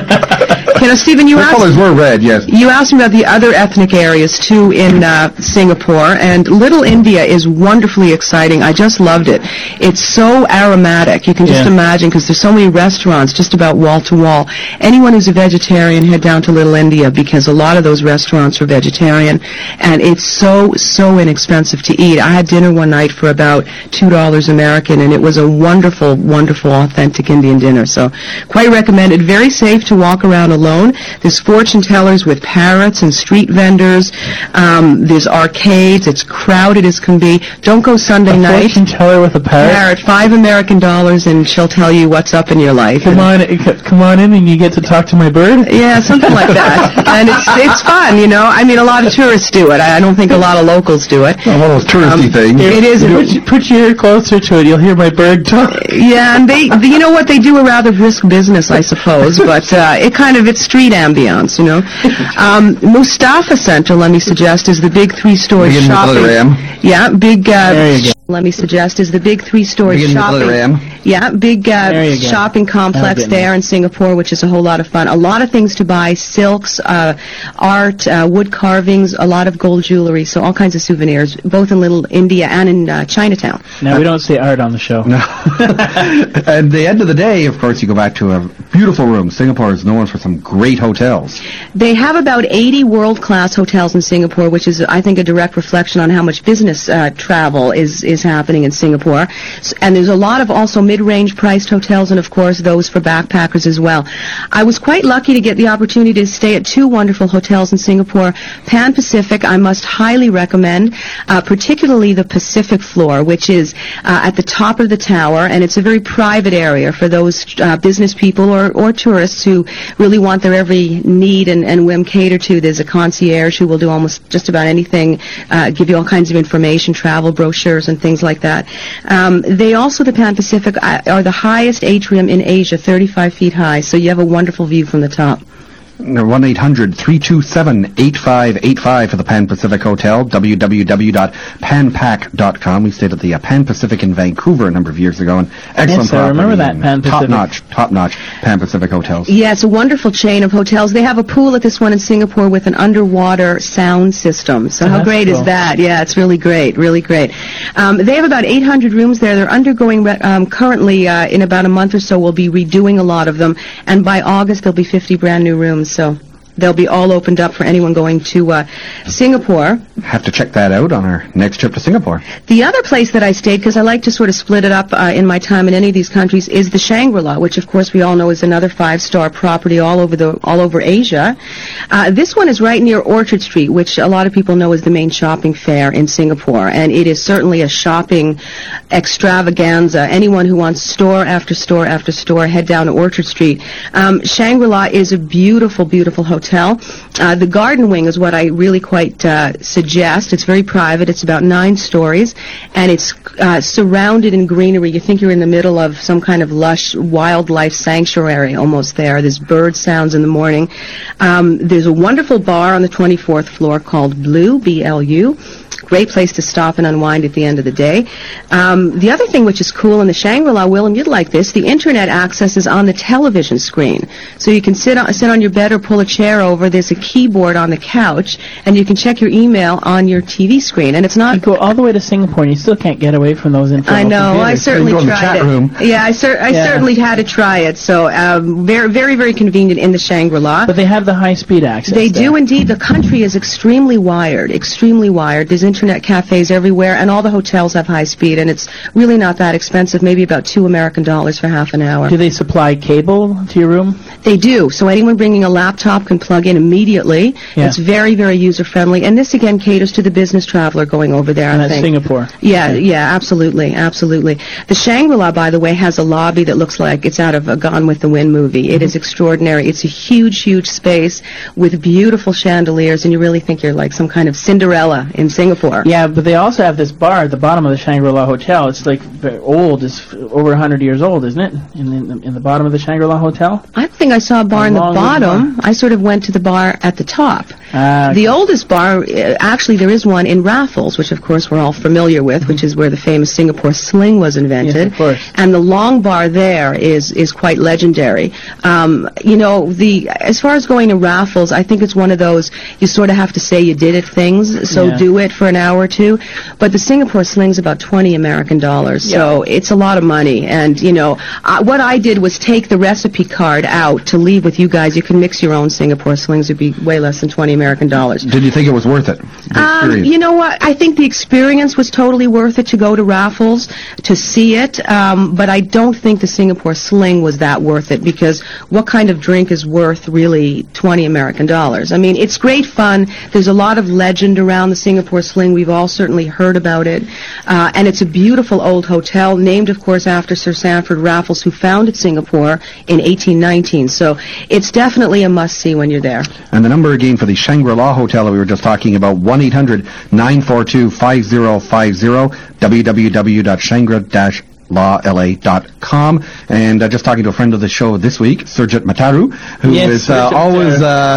You know, Stephen, you The asked, colors were red, yes. you asked me about the other ethnic areas, too, in uh, Singapore, and Little India is wonderfully exciting. I just loved it. It's so aromatic. You can just Yeah. imagine, because there's so many restaurants just about wall to wall. Anyone who's a vegetarian, head down to Little India, because a lot of those restaurants are vegetarian, and it's so, so inexpensive to eat. I had dinner one night for about two dollars American, and it was a wonderful, wonderful, authentic Indian dinner. So quite recommended. Very safe to walk around alone. There's fortune tellers with parrots and street vendors. Um, there's arcades. It's crowded as can be. Don't go Sunday A night. fortune teller with a parrot. Parrot, five American dollars, and she'll tell you what's up in your life. Come on, come on in, and you get to talk to my bird. Yeah, something like that. And it's it's fun, you know. I mean, a lot of tourists do it. I, I don't think a lot of locals do it. One of those touristy things. It is. Put, put your ear closer to it. You'll hear my bird talk. Yeah, and they, you know what, they do a rather brisk business, I suppose, but uh, it kind of, it's street ambience, you know. Um, Mustafa Center, let me suggest, is the big three-story Begin with shopping. letter M. Yeah, big. Uh, There you go. Let me suggest is the big three-story Begin with shopping. letter M. Yeah, big uh, There you go. shopping complex I'll get there in Singapore, which is a whole lot of fun. A lot of things to buy: silks, uh, art, uh, wood carvings, a lot of gold jewelry, so all kinds of souvenirs, both in Little India and in uh, Chinatown. No, we don't say art on the show. No. At the end of the day, of course, you go back to a beautiful room. Singapore is known for some great hotels. They have about eighty world-class hotels in Singapore, which is, I think, a direct reflection on how much business uh, travel is, is happening in Singapore. S- And there's a lot of also mid-range priced hotels, and of course those for backpackers as well. I was quite lucky to get the opportunity to stay at two wonderful hotels in Singapore. Pan Pacific, I must highly recommend, uh, particularly the Pacific floor, which is uh, at the top of the tower, and it's a very private area for those uh, business people or, or tourists who really want their every need and, and whim catered to. There's a concierge who will do almost just about anything, uh, give you all kinds of information, travel brochures and things like that. Um, they also, the Pan Pacific, uh, are the highest atrium in Asia, thirty-five feet high, so you have a wonderful view from the top. one eight hundred, three two seven, eight five eight five for the Pan Pacific Hotel, w w w dot pan pac dot com. We stayed at the uh, Pan Pacific in Vancouver a number of years ago, and excellent Yes, I remember property that and Pan Pacific. Top-notch, top-notch Pan Pacific hotels. Yeah, it's a wonderful chain of hotels. They have a pool at this one in Singapore with an underwater sound system. So Oh, how that's great cool. is that? Yeah, it's really great, really great. Um, they have about eight hundred rooms there. They're undergoing, re- um, currently, uh, in about a month or so, we'll be redoing a lot of them. And by August, there'll be fifty brand new rooms. So They'll be all opened up for anyone going to uh, Singapore. Have to check that out on our next trip to Singapore. The other place that I stayed, because I like to sort of split it up uh, in my time in any of these countries, is the Shangri-La, which of course we all know is another five-star property all over the all over Asia. Uh, this one is right near Orchard Street, which a lot of people know is the main shopping fair in Singapore, and it is certainly a shopping extravaganza. Anyone who wants store after store after store, head down to Orchard Street. Um, Shangri-La is a beautiful, beautiful hotel. Uh, the garden wing is what I really quite uh, suggest. It's very private. It's about nine stories, and it's uh, surrounded in greenery. You think you're in the middle of some kind of lush wildlife sanctuary almost there. There's bird sounds in the morning. Um, there's a wonderful bar on the twenty-fourth floor called Blue, B L U. Great place to stop and unwind at the end of the day. Um, the other thing which is cool in the Shangri-La, Willem, you'd like this, the internet access is on the television screen. So you can sit on, sit on your bed or pull a chair over. There's a keyboard on the couch, and you can check your email on your T V screen. And it's not... You go all the way to Singapore, and you still can't get away from those infernal I know, computers. I certainly You go in the tried chat it. room. Yeah, I, cer- I Yeah. certainly had to try it. So um, very, very, very convenient in the Shangri-La. But they have the high-speed access. They there. do indeed. The country is extremely wired, extremely wired. There's internet cafes everywhere, and all the hotels have high speed, and it's really not that expensive, maybe about two American dollars for half an hour. Do they supply cable to your room? They do. So anyone bringing a laptop can plug in immediately. Yeah. It's very, very user-friendly. And this, again, caters to the business traveler going over there, And I that's think. Singapore. Yeah, yeah, absolutely, absolutely. The Shangri-La, by the way, has a lobby that looks like it's out of a Gone with the Wind movie. It is extraordinary. It's a huge, huge space with beautiful chandeliers, and you really think you're like some kind of Cinderella in Singapore. Yeah, but they also have this bar at the bottom of the Shangri-La Hotel. It's like very old. It's over one hundred years old, isn't it? In, in, the, in the bottom of the Shangri-La Hotel? I don't think I saw a bar A in the long bottom. I sort of went to the bar at the top. Uh, The oldest bar, uh, actually, there is one in Raffles, which of course we're all familiar with, which is where the famous Singapore sling was invented. Yes, of course. And the long bar there is is quite legendary. Um, you know, the as far as going to Raffles, I think it's one of those you sort of have to say you did it things, so Yeah. do it for an hour or two. But the Singapore sling's about twenty American dollars, so it's a lot of money. And you know, uh, what I did was take the recipe card out to leave with you guys. You can mix your own Singapore slings; it'd be way less than twenty American dollars. Did you think it was worth it? The Um, experience? you know what? I think the experience was totally worth it to go to Raffles to see it, um, but I don't think the Singapore sling was that worth it because what kind of drink is worth really twenty American dollars? I mean, it's great fun. There's a lot of legend around the Singapore sling. We've all certainly heard about it, uh, and it's a beautiful old hotel named, of course, after Sir Sanford Raffles, who founded Singapore in eighteen nineteen. So it's definitely a must-see when you're there. And the number again for the Shangri-La Hotel that we were just talking about, one eight hundred nine four two five zero five zero, w w w dot shangri dash law l a dot com. And uh, just talking to a friend of the show this week, Surjit Mataru, who Yes, is uh, Surjit always... Uh,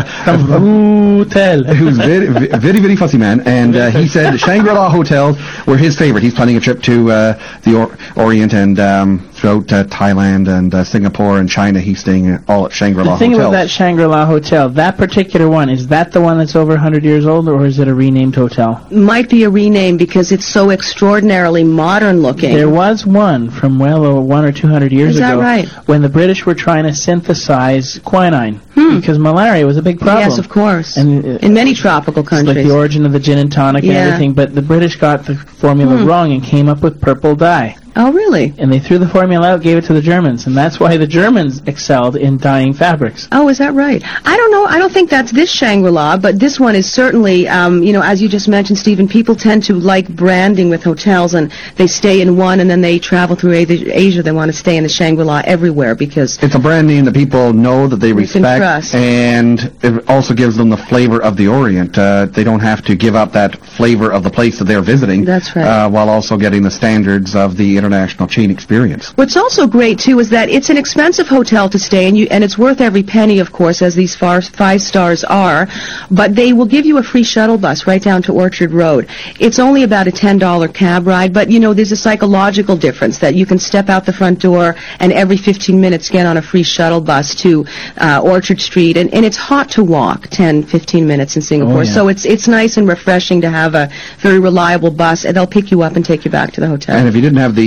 Hotel. who's very, very, very fussy man. And uh, he said Shangri-La hotels were his favorite. He's planning a trip to uh, the or- Orient and um, throughout uh, Thailand and uh, Singapore and China. He's staying all at Shangri-La The thing hotels. about that Shangri-La Hotel, that particular one, is that the one that's over one hundred years old, or is it a renamed hotel? Might be a rename because it's so extraordinarily modern looking. There was one from well over one or two hundred years Is that ago right? when the British were trying to synthesize quinine because malaria was a big problem. Hmm. Yes, of course. And, uh, in many tropical It's like countries. the origin of the gin and tonic and Yeah. everything, but the British got the formula Hmm. wrong and came up with purple dye. Oh, really? And they threw the formula out, gave it to the Germans, and that's why the Germans excelled in dyeing fabrics. Oh, is that right? I don't know. I don't think that's this Shangri-La, but this one is certainly, um, you know, as you just mentioned, Stephen, people tend to like branding with hotels, and they stay in one, and then they travel through A- Asia. They want to stay in the Shangri-La everywhere because It's a brand name that people know, that they can respect, trust. and it also gives them the flavor of the Orient. Uh, they don't have to give up that flavor of the place that they're visiting. That's right. Uh, while also getting the standards of the international chain experience. What's also great too is that it's an expensive hotel to stay in, you, and it's worth every penny, of course, as these far, five stars are. But they will give you a free shuttle bus right down to Orchard Road. It's only about a ten dollar cab ride, but you know there's a psychological difference that you can step out the front door and every fifteen minutes get on a free shuttle bus to uh, Orchard Street, and, and it's hot to walk ten, fifteen minutes in Singapore. Oh, yeah. So it's it's nice and refreshing to have a very reliable bus, and they'll pick you up and take you back to the hotel. And if you didn't have the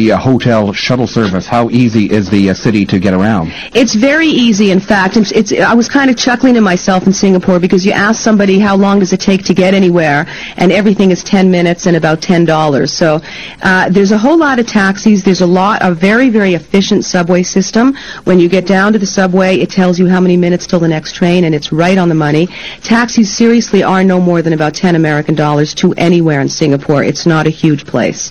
the uh, hotel shuttle service? How easy is the uh, city to get around? It's very easy. In fact, it's, it's. I was kind of chuckling to myself in Singapore because you ask somebody how long does it take to get anywhere, and everything is ten minutes and about ten dollars. So uh, there's a whole lot of taxis. There's a lot, a very, very efficient subway system. When you get down to the subway, it tells you how many minutes till the next train, and it's right on the money. Taxis seriously are no more than about ten American dollars to anywhere in Singapore. It's not a huge place.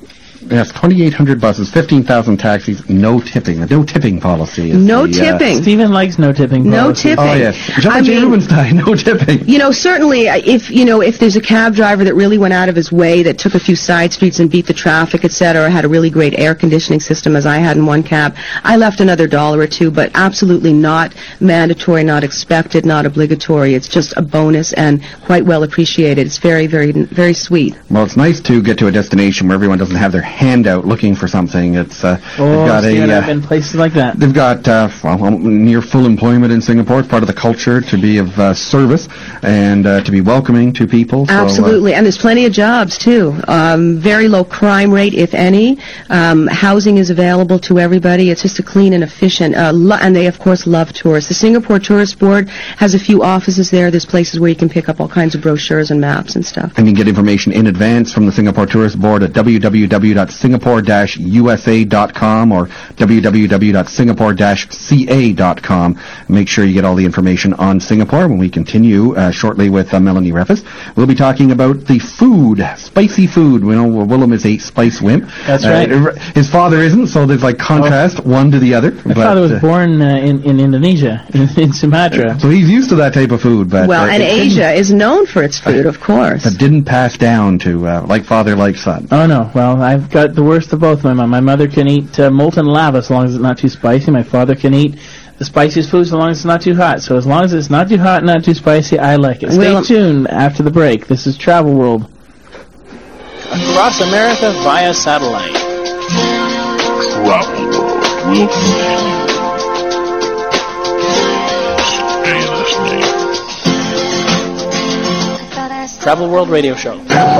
Yes, twenty-eight hundred buses, fifteen thousand taxis, no tipping. The no tipping policy. Is no the, tipping. Uh, Stephen likes no tipping policy. No tipping. Oh, yes. John J. Rubenstein, no tipping. You know, certainly, uh, if, you know, if there's a cab driver that really went out of his way, that took a few side streets and beat the traffic, et cetera, had a really great air conditioning system, as I had in one cab, I left another dollar or two, but absolutely not mandatory, not expected, not obligatory. It's just a bonus and quite well appreciated. It's very, very, very sweet. Well, it's nice to get to a destination where everyone doesn't have their hand out looking for something. It's uh, oh, they've got Stephen, a, uh, I've been places like that. They've got uh, well, near full employment in Singapore. It's part of the culture to be of uh, service and uh, to be welcoming to people. So, Absolutely, uh, and there's plenty of jobs too. Um, very low crime rate, if any. Um, housing is available to everybody. It's just a clean and efficient. Uh, lo- and they, of course, love tourists. The Singapore Tourist Board has a few offices there. There's places where you can pick up all kinds of brochures and maps and stuff. And you can get information in advance from the Singapore Tourist Board at w w w dot singapore dash u s a dot com or w w w dot singapore dash c a dot com. Make sure you get all the information on Singapore. When we continue uh, shortly with uh, Melanie Reffes, we'll be talking about the food, spicy food. We know Willem is a spice wimp. That's uh, right. His father isn't, so there's like contrast oh. one to the other. My but, father was uh, born uh, in, in Indonesia, in, in Sumatra. So he's used to that type of food. But well, uh, and Asia is known for its food, of course. But didn't pass down to uh, like father, like son. Oh, no. Well, I've got the worst of both. My mom. My mother can eat uh, molten lava as long as it's not too spicy. My father can eat the spiciest food as long as it's not too hot. So as long as it's not too hot and not too spicy, I like it. Stay Well, tuned after the break. This is Travel World. Across America via satellite. Travel World will continue. Stay listening. Travel World Radio Show.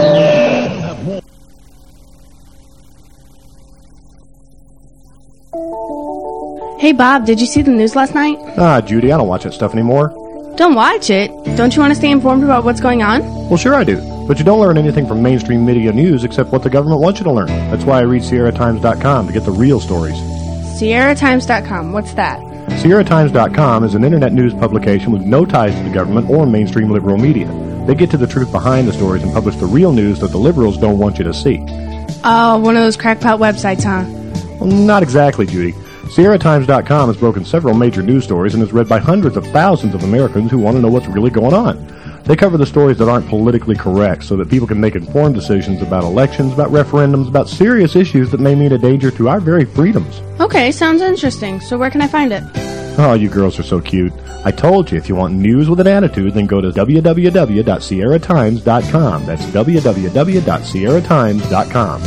Hey Bob, did you see the news last night? Ah, Judy, I don't watch that stuff anymore. Don't watch it. Don't you want to stay informed about what's going on? Well, sure I do. But you don't learn anything from mainstream media news except what the government wants you to learn. That's why I read Sierra Times dot com to get the real stories. Sierra Times dot com, what's that? Sierra Times dot com is an internet news publication with no ties to the government or mainstream liberal media. They get to the truth behind the stories and publish the real news that the liberals don't want you to see. Oh, one of those crackpot websites, huh? Well, not exactly, Judy. Sierra Times dot com has broken several major news stories and is read by hundreds of thousands of Americans who want to know what's really going on. They cover the stories that aren't politically correct so that people can make informed decisions about elections, about referendums, about serious issues that may mean a danger to our very freedoms. Okay, sounds interesting. So where can I find it? Oh, you girls are so cute. I told you, if you want news with an attitude, then go to w w w dot sierra times dot com. That's w w w dot sierra times dot com.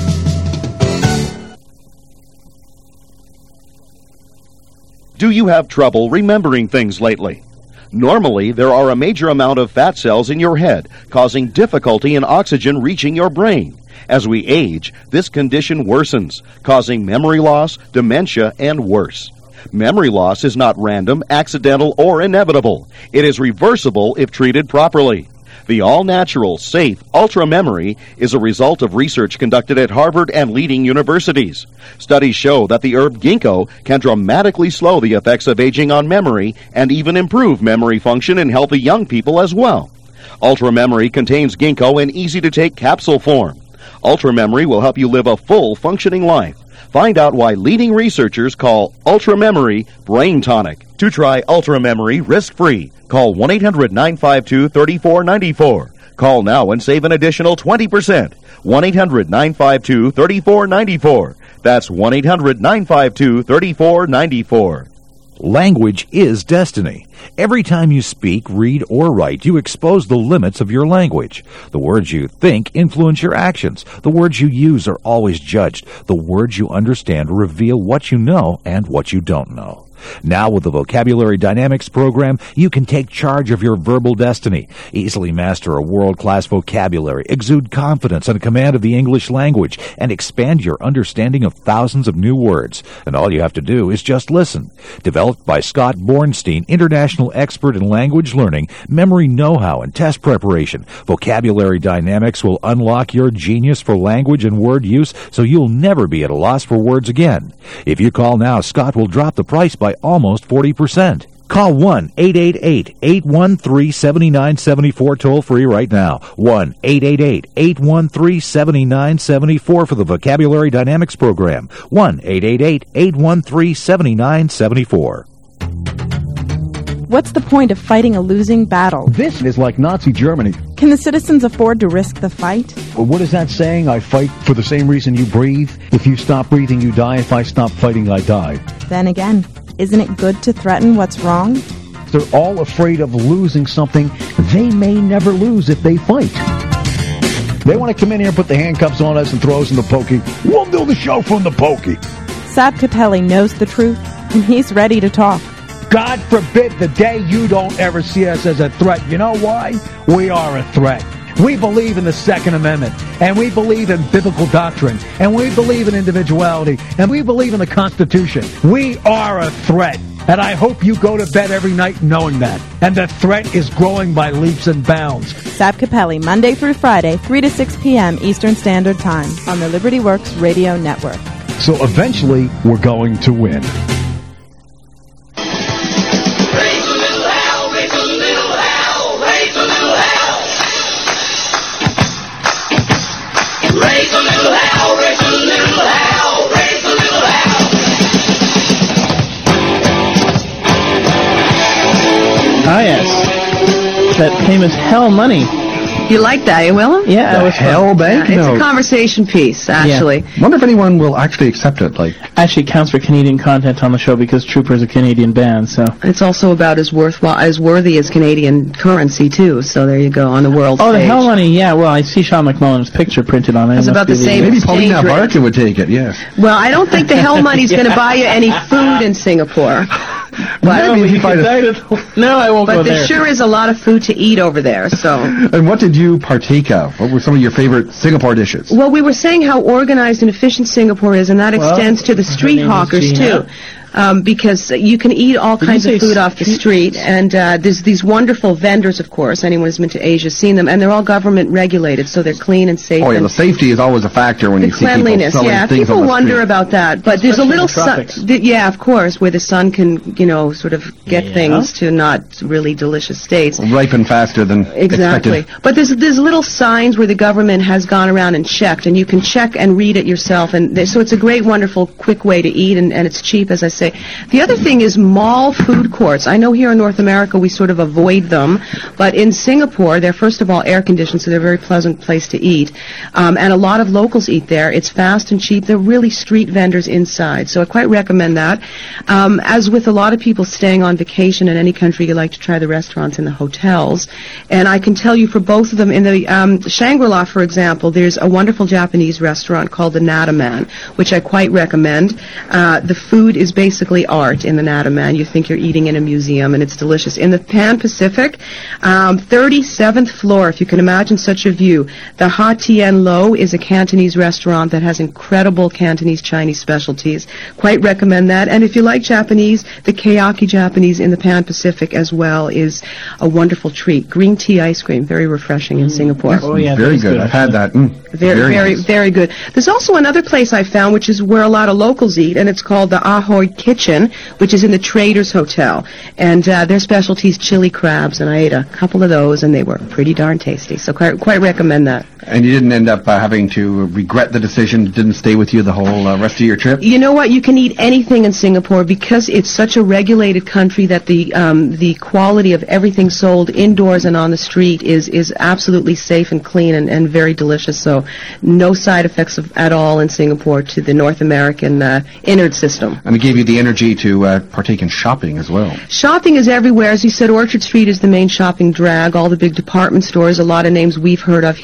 Do you have trouble remembering things lately? Normally, there are a major amount of fat cells in your head, causing difficulty in oxygen reaching your brain. As we age, this condition worsens, causing memory loss, dementia, and worse. Memory loss is not random, accidental, or inevitable. It is reversible if treated properly. The all-natural, safe Ultra Memory is a result of research conducted at Harvard and leading universities. Studies show that the herb ginkgo can dramatically slow the effects of aging on memory and even improve memory function in healthy young people as well. Ultra Memory contains ginkgo in easy-to-take capsule form. Ultra Memory will help you live a full, functioning life. Find out why leading researchers call Ultra Memory Brain Tonic. To try Ultra Memory risk-free, call one eight hundred nine five two three four nine four. Call now and save an additional twenty percent. one eight hundred nine five two three four nine four. That's one eight hundred nine five two three four nine four. Language is destiny. Every time you speak, read, or write, you expose the limits of your language. The words you think influence your actions. The words you use are always judged. The words you understand reveal what you know and what you don't know. Now with the Vocabulary Dynamics program, you can take charge of your verbal destiny, easily master a world-class vocabulary, exude confidence and command of the English language, and expand your understanding of thousands of new words. And all you have to do is just listen. Developed by Scott Bornstein, international expert in language learning, memory know-how, and test preparation, Vocabulary Dynamics will unlock your genius for language and word use so you'll never be at a loss for words again. If you call now, Scott will drop the price by almost forty percent. Call one eight eight eight, eight one three, seven nine seven four toll free right now. one eight eight eight, eight one three, seven nine seven four for the Vocabulary Dynamics program. one eight eight eight, eight one three, seven nine seven four. What's the point of fighting a losing battle? This is like Nazi Germany. Can the citizens afford to risk the fight? Well, what is that saying? I fight for the same reason you breathe. If you stop breathing, you die. If I stop fighting, I die. Then again, isn't it good to threaten what's wrong? They're all afraid of losing something they may never lose if they fight. They want to come in here and put the handcuffs on us and throw us in the pokey. We'll do the show from the pokey. Sab Capelli knows the truth, and he's ready to talk. God forbid the day you don't ever see us as a threat. You know why? We are a threat. We believe in the Second Amendment, and we believe in biblical doctrine, and we believe in individuality, and we believe in the Constitution. We are a threat, and I hope you go to bed every night knowing that. And the threat is growing by leaps and bounds. Sab Capelli, Monday through Friday, three to six p.m. Eastern Standard Time on the Liberty Works Radio Network. So eventually, we're going to win. Raise a little hell, raise a little hell, raise a little hell. Ah, yes. That famous Hell Money. You like that, eh, Willem? Yeah, The it was fun. Hell Bank Yeah, it's note. a conversation piece, actually. Wonder if anyone will actually accept it. Like, Actually counts for Canadian content on the show because Trooper is a Canadian band, so. It's also about as worthwhile, as worthy as Canadian currency, too. So there you go, on the world Oh, the stage. Hell Money, yeah, well, I see Sean McMullen's picture printed on it. It's It about must the be same maybe exchange Paulina rate. Barker would take it. Yes. Well, I don't think the Hell Money's going to buy you any food in Singapore. But, Maybe if you find a- No, I won't but go there there. sure is a lot of food to eat over there, so... And what did you partake of? What were some of your favorite Singapore dishes? Well, we were saying how organized and efficient Singapore is, and that Well, extends to the her street name is hawkers, Gina. too. Um, because you can eat all Did kinds you of say food off the street, and uh, there's these wonderful vendors, of course. Anyone who's been to Asia has seen them, and they're all government regulated, so they're clean and safe. Oh yeah, and the safety is always a factor when the you see people cleanliness, selling yeah. things People on the wonder street. about that, but there's a Especially in little the sun. tropics. th- yeah, of course, where the sun can, you know, sort of get Yeah. things to not really delicious states. Ripen faster than Exactly. expected. But there's there's little signs where the government has gone around and checked, and you can check and read it yourself. And th- so it's a great, wonderful, quick way to eat, and, and it's cheap, as I say. The other thing is mall food courts. I know here in North America we sort of avoid them, but in Singapore they're first of all air conditioned, so they're a very pleasant place to eat. Um, and a lot of locals eat there. It's fast and cheap. They're really street vendors inside, so I quite recommend that. Um, as with a lot of people staying on vacation in any country, you like to try the restaurants and the hotels. And I can tell you for both of them, in the um, Shangri-La, for example, there's a wonderful Japanese restaurant called the Nadaman, which I quite recommend. Uh, the food is basically art in the Nadaman. You think you're eating in a museum, and it's delicious. In the Pan Pacific, um, thirty-seventh floor, if you can imagine such a view, the Ha Tien Lo is a Cantonese restaurant that has incredible Cantonese Chinese specialties. Quite recommend that. And if you like Japanese, the Keaki Japanese in the Pan Pacific as well is a wonderful treat. Green tea ice cream, very refreshing in Singapore. Oh, yeah, very that's good. good, I've had that. Mm, Very, very, nice. very good. There's also another place I found, which is where a lot of locals eat, and it's called the Ahoy Kitchen, which is in the Traders Hotel. And uh, their specialty is chili crabs, and I ate a couple of those, and they were pretty darn tasty. So quite, quite recommend that. And you didn't end up uh, having to regret the decision. It didn't stay with you the whole uh, rest of your trip. You know what? You can eat anything in Singapore because it's such a regulated country that the um, the quality of everything sold indoors and on the street is is absolutely safe and clean and, and very delicious. So no side effects of, at all in Singapore to the North American uh, innard system. And it gave you the energy to uh, partake in shopping as well. Shopping is everywhere. As you said, Orchard Street is the main shopping drag. All the big department stores, a lot of names we've heard of here in North America.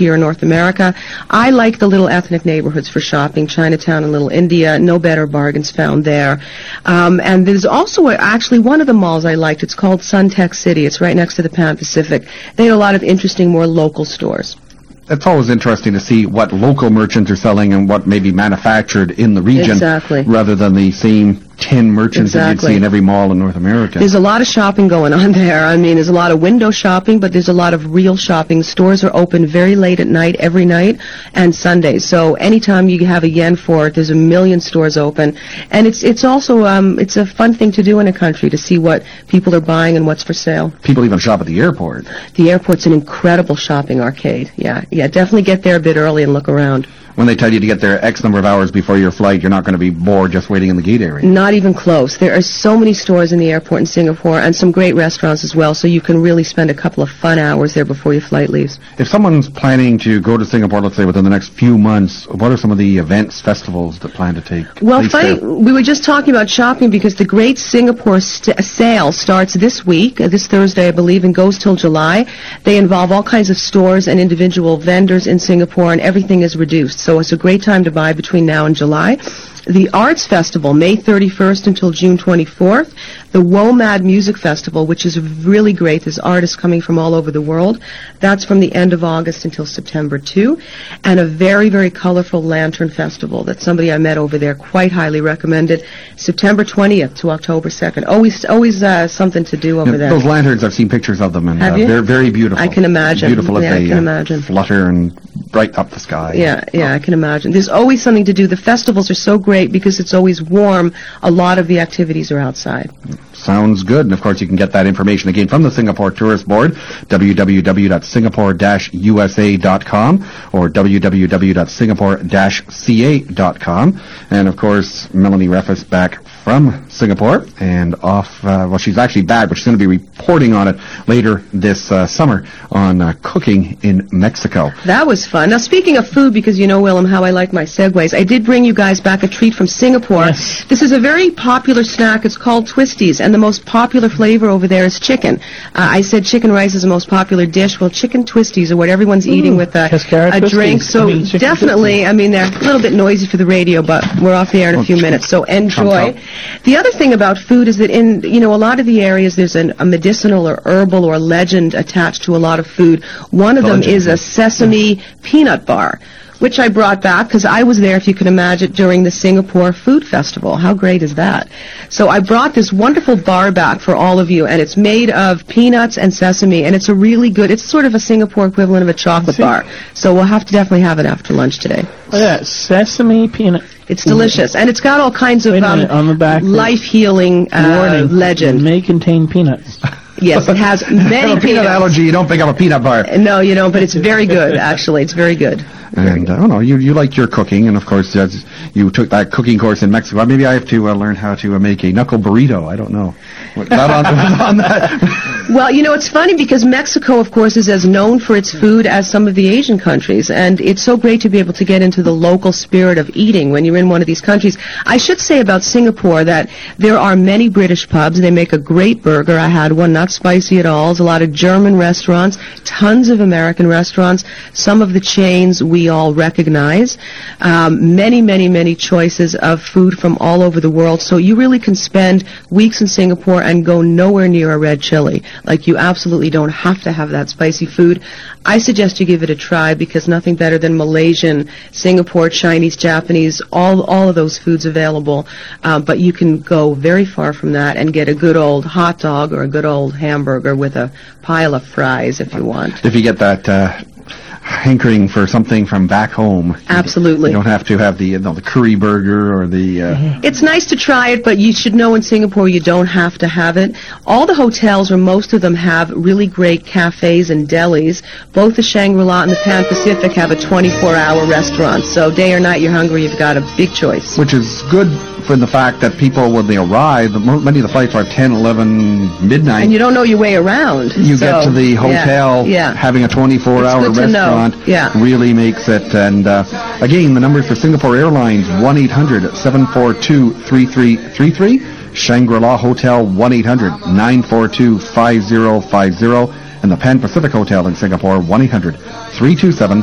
America. I like the little ethnic neighborhoods for shopping, Chinatown and Little India. No better bargains found there. Um, and there's also a, actually one of the malls I liked. It's called Suntec City. It's right next to the Pan Pacific. They had a lot of interesting, more local stores. It's always interesting to see what local merchants are selling and what may be manufactured in the region, Exactly. rather than the same ten merchants that you'd Exactly. see in every mall in North America. There's a lot of shopping going on there. I mean, there's a lot of window shopping, but there's a lot of real shopping. Stores are open very late at night, every night, and Sundays. So anytime you have a yen for it, there's a million stores open. And it's it's also um, it's a fun thing to do in a country, to see what people are buying and what's for sale. People even shop at the airport. The airport's an incredible shopping arcade. Yeah, yeah, definitely get there a bit early and look around. When they tell you to get there X number of hours before your flight, you're not going to be bored just waiting in the gate area. Not even close. There are so many stores in the airport in Singapore, and some great restaurants as well, so you can really spend a couple of fun hours there before your flight leaves. If someone's planning to go to Singapore, let's say within the next few months, what are some of the events, festivals that plan to take Well, place funny, there? we were just talking about shopping because the Great Singapore st- Sale starts this week, uh, this Thursday, I believe, and goes till July. They involve all kinds of stores and individual vendors in Singapore, and everything is reduced. So it's a great time to buy between now and July. The Arts Festival, May thirty-first until June twenty-fourth. The WOMAD Music Festival, which is really great. There's artists coming from all over the world. That's from the end of August until September second. And a very, very colorful lantern festival that somebody I met over there quite highly recommended. September twentieth to October second. Always always uh, something to do over Yeah, there. Those lanterns, I've seen pictures of them, and Have uh, you? they're very beautiful. I can imagine. Beautiful as Yeah, I they can uh, imagine. flutter and bright up the sky. Yeah, yeah, I can imagine. There's always something to do. The festivals are so great because it's always warm. A lot of the activities are outside. Sounds good. And of course, you can get that information again from the Singapore Tourist Board, w w w dot singapore dash u s a dot com or w w w dot singapore dash c a dot com. And of course, Melanie Reffes back from Singapore and off, uh, well, she's actually back, but she's going to be reporting on it later this uh, summer on uh, cooking in Mexico. That was fun. Now, speaking of food, because you know, Willem, how I like my segues, I did bring you guys back a treat from Singapore. Yes. This is a very popular snack. It's called Twisties, and the most popular flavor over there is chicken. Uh, I said chicken rice is the most popular dish. Well, chicken Twisties are what everyone's eating with a, Cascara a drink. Twisties. So I mean, chicken definitely, I mean, they're a little bit noisy for the radio, but we're off the air in a few minutes, so enjoy. Chomp The other thing about food is that in, you know, a lot of the areas there's an, a medicinal or herbal or legend attached to a lot of food. One of them Legend. is a sesame peanut bar, which I brought back because I was there, if you can imagine, during the Singapore Food Festival. How great is that? So I brought this wonderful bar back for all of you, and it's made of peanuts and sesame, and it's a really good, it's sort of a Singapore equivalent of a chocolate See? bar. So we'll have to definitely have it after lunch today. Look at that, sesame peanut. It's delicious, and it's got all kinds of Wait a um, minute, on the back, life-healing uh, Warning, legend. may contain peanuts. Yes, it has many Have a peanut peanuts. allergy, you don't pick up a peanut bar. No, you don't, but it's very good, actually. It's very good. And uh, I don't know, you you like your cooking, and of course uh, you took that cooking course in Mexico. Maybe I have to uh, learn how to uh, make a knuckle burrito. I don't know. What- Not on, on that. Well, you know, it's funny because Mexico, of course, is as known for its food as some of the Asian countries, and it's so great to be able to get into the local spirit of eating when you're in one of these countries. I should say about Singapore that there are many British pubs. They make a great burger. I had one, not spicy at all. There's a lot of German restaurants, tons of American restaurants, some of the chains we all recognize, um, many, many, many choices of food from all over the world. So you really can spend weeks in Singapore and go nowhere near a red chili. Like, you absolutely don't have to have that spicy food. I suggest you give it a try because nothing better than Malaysian, Singapore, Chinese, Japanese, all all of those foods available. Um, but you can go very far from that and get a good old hot dog or a good old hamburger with a pile of fries if you want. If you get that uh, hankering for something from back home. Absolutely. You don't have to have the, you know, the curry burger or the... Uh, It's nice to try it, but you should know in Singapore you don't have to have it. All the hotels, or most of them, have really great cafes and delis. Both the Shangri-La and the Pan Pacific have a twenty-four hour restaurant. So day or night you're hungry, you've got a big choice. which is good for the fact that people, when they arrive, the mo- many of the flights are ten, eleven, midnight. And you don't know your way around. You so, get to the yeah, hotel, yeah. having a twenty-four hour It's good to know. restaurant Yeah. really makes it. And uh, again, the numbers for Singapore Airlines, one eight hundred seven four two three three three three. Shangri-La Hotel, one eight hundred nine four two five zero five zero. And the Pan Pacific Hotel in Singapore, one eight hundred three two seven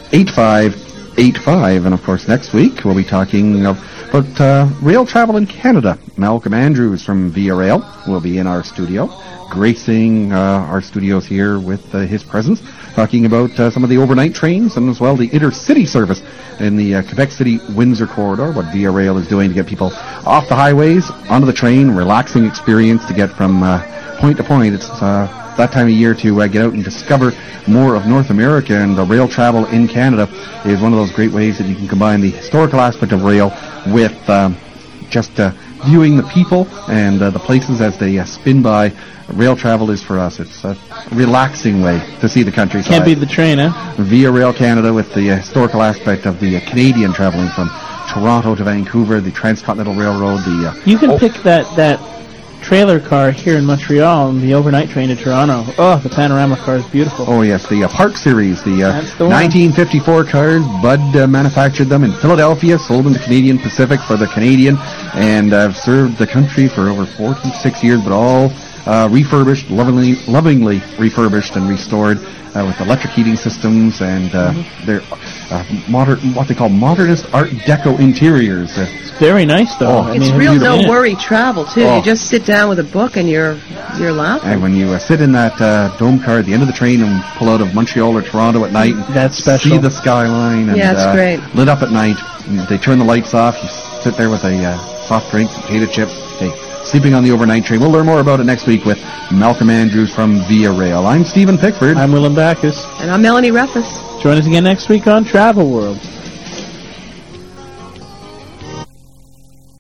eight five eight five. And of course, next week we'll be talking of, about uh, rail travel in Canada. Malcolm Andrews from Via Rail will be in our studio, gracing uh, our studios here with uh, his presence, talking about uh, some of the overnight trains and as well the intercity service in the uh, Quebec City-Windsor corridor, what Via Rail is doing to get people off the highways, onto the train, relaxing experience to get from uh, point to point. It's uh, that time of year to uh, get out and discover more of North America, and the rail travel in Canada is one of those great ways that you can combine the historical aspect of rail with um, just uh, viewing the people and uh, the places as they uh, spin by. Rail travel is for us. It's a relaxing way to see the countryside. Can't beat the train, huh? Via Rail Canada with the uh, historical aspect of the uh, Canadian traveling from Toronto to Vancouver, the Transcontinental Railroad, the... Uh, You can oh, pick that, that trailer car here in Montreal and the overnight train to Toronto. Oh, the panorama car is beautiful. Oh, yes, the uh, Park Series, the, uh, That's the one. nineteen fifty-four cars. Bud uh, manufactured them in Philadelphia, sold them to Canadian Pacific for the Canadian, and uh, served the country for over forty-six years, but all uh, refurbished, lovingly, lovingly refurbished and restored uh, with electric heating systems and uh, Mm-hmm. their uh, modern, what they call modernist Art Deco interiors. Uh, It's very nice, though. Oh, I It's mean, real beautiful. no worry travel too. Oh. You just sit down with a book and you're you're laughing. And when you uh, sit in that uh, dome car at the end of the train and pull out of Montreal or Toronto at night, That's special. see the skyline, and Yeah, it's uh, great. lit up at night. And they turn the lights off. You sit there with a uh, soft drink, potato chips, okay, sleeping on the overnight train. We'll learn more about it next week with Malcolm Andrews from Via Rail. I'm Stephen Pickford. I'm Willem Backus. And I'm Melanie Ruffus. Join us again next week on Travel World.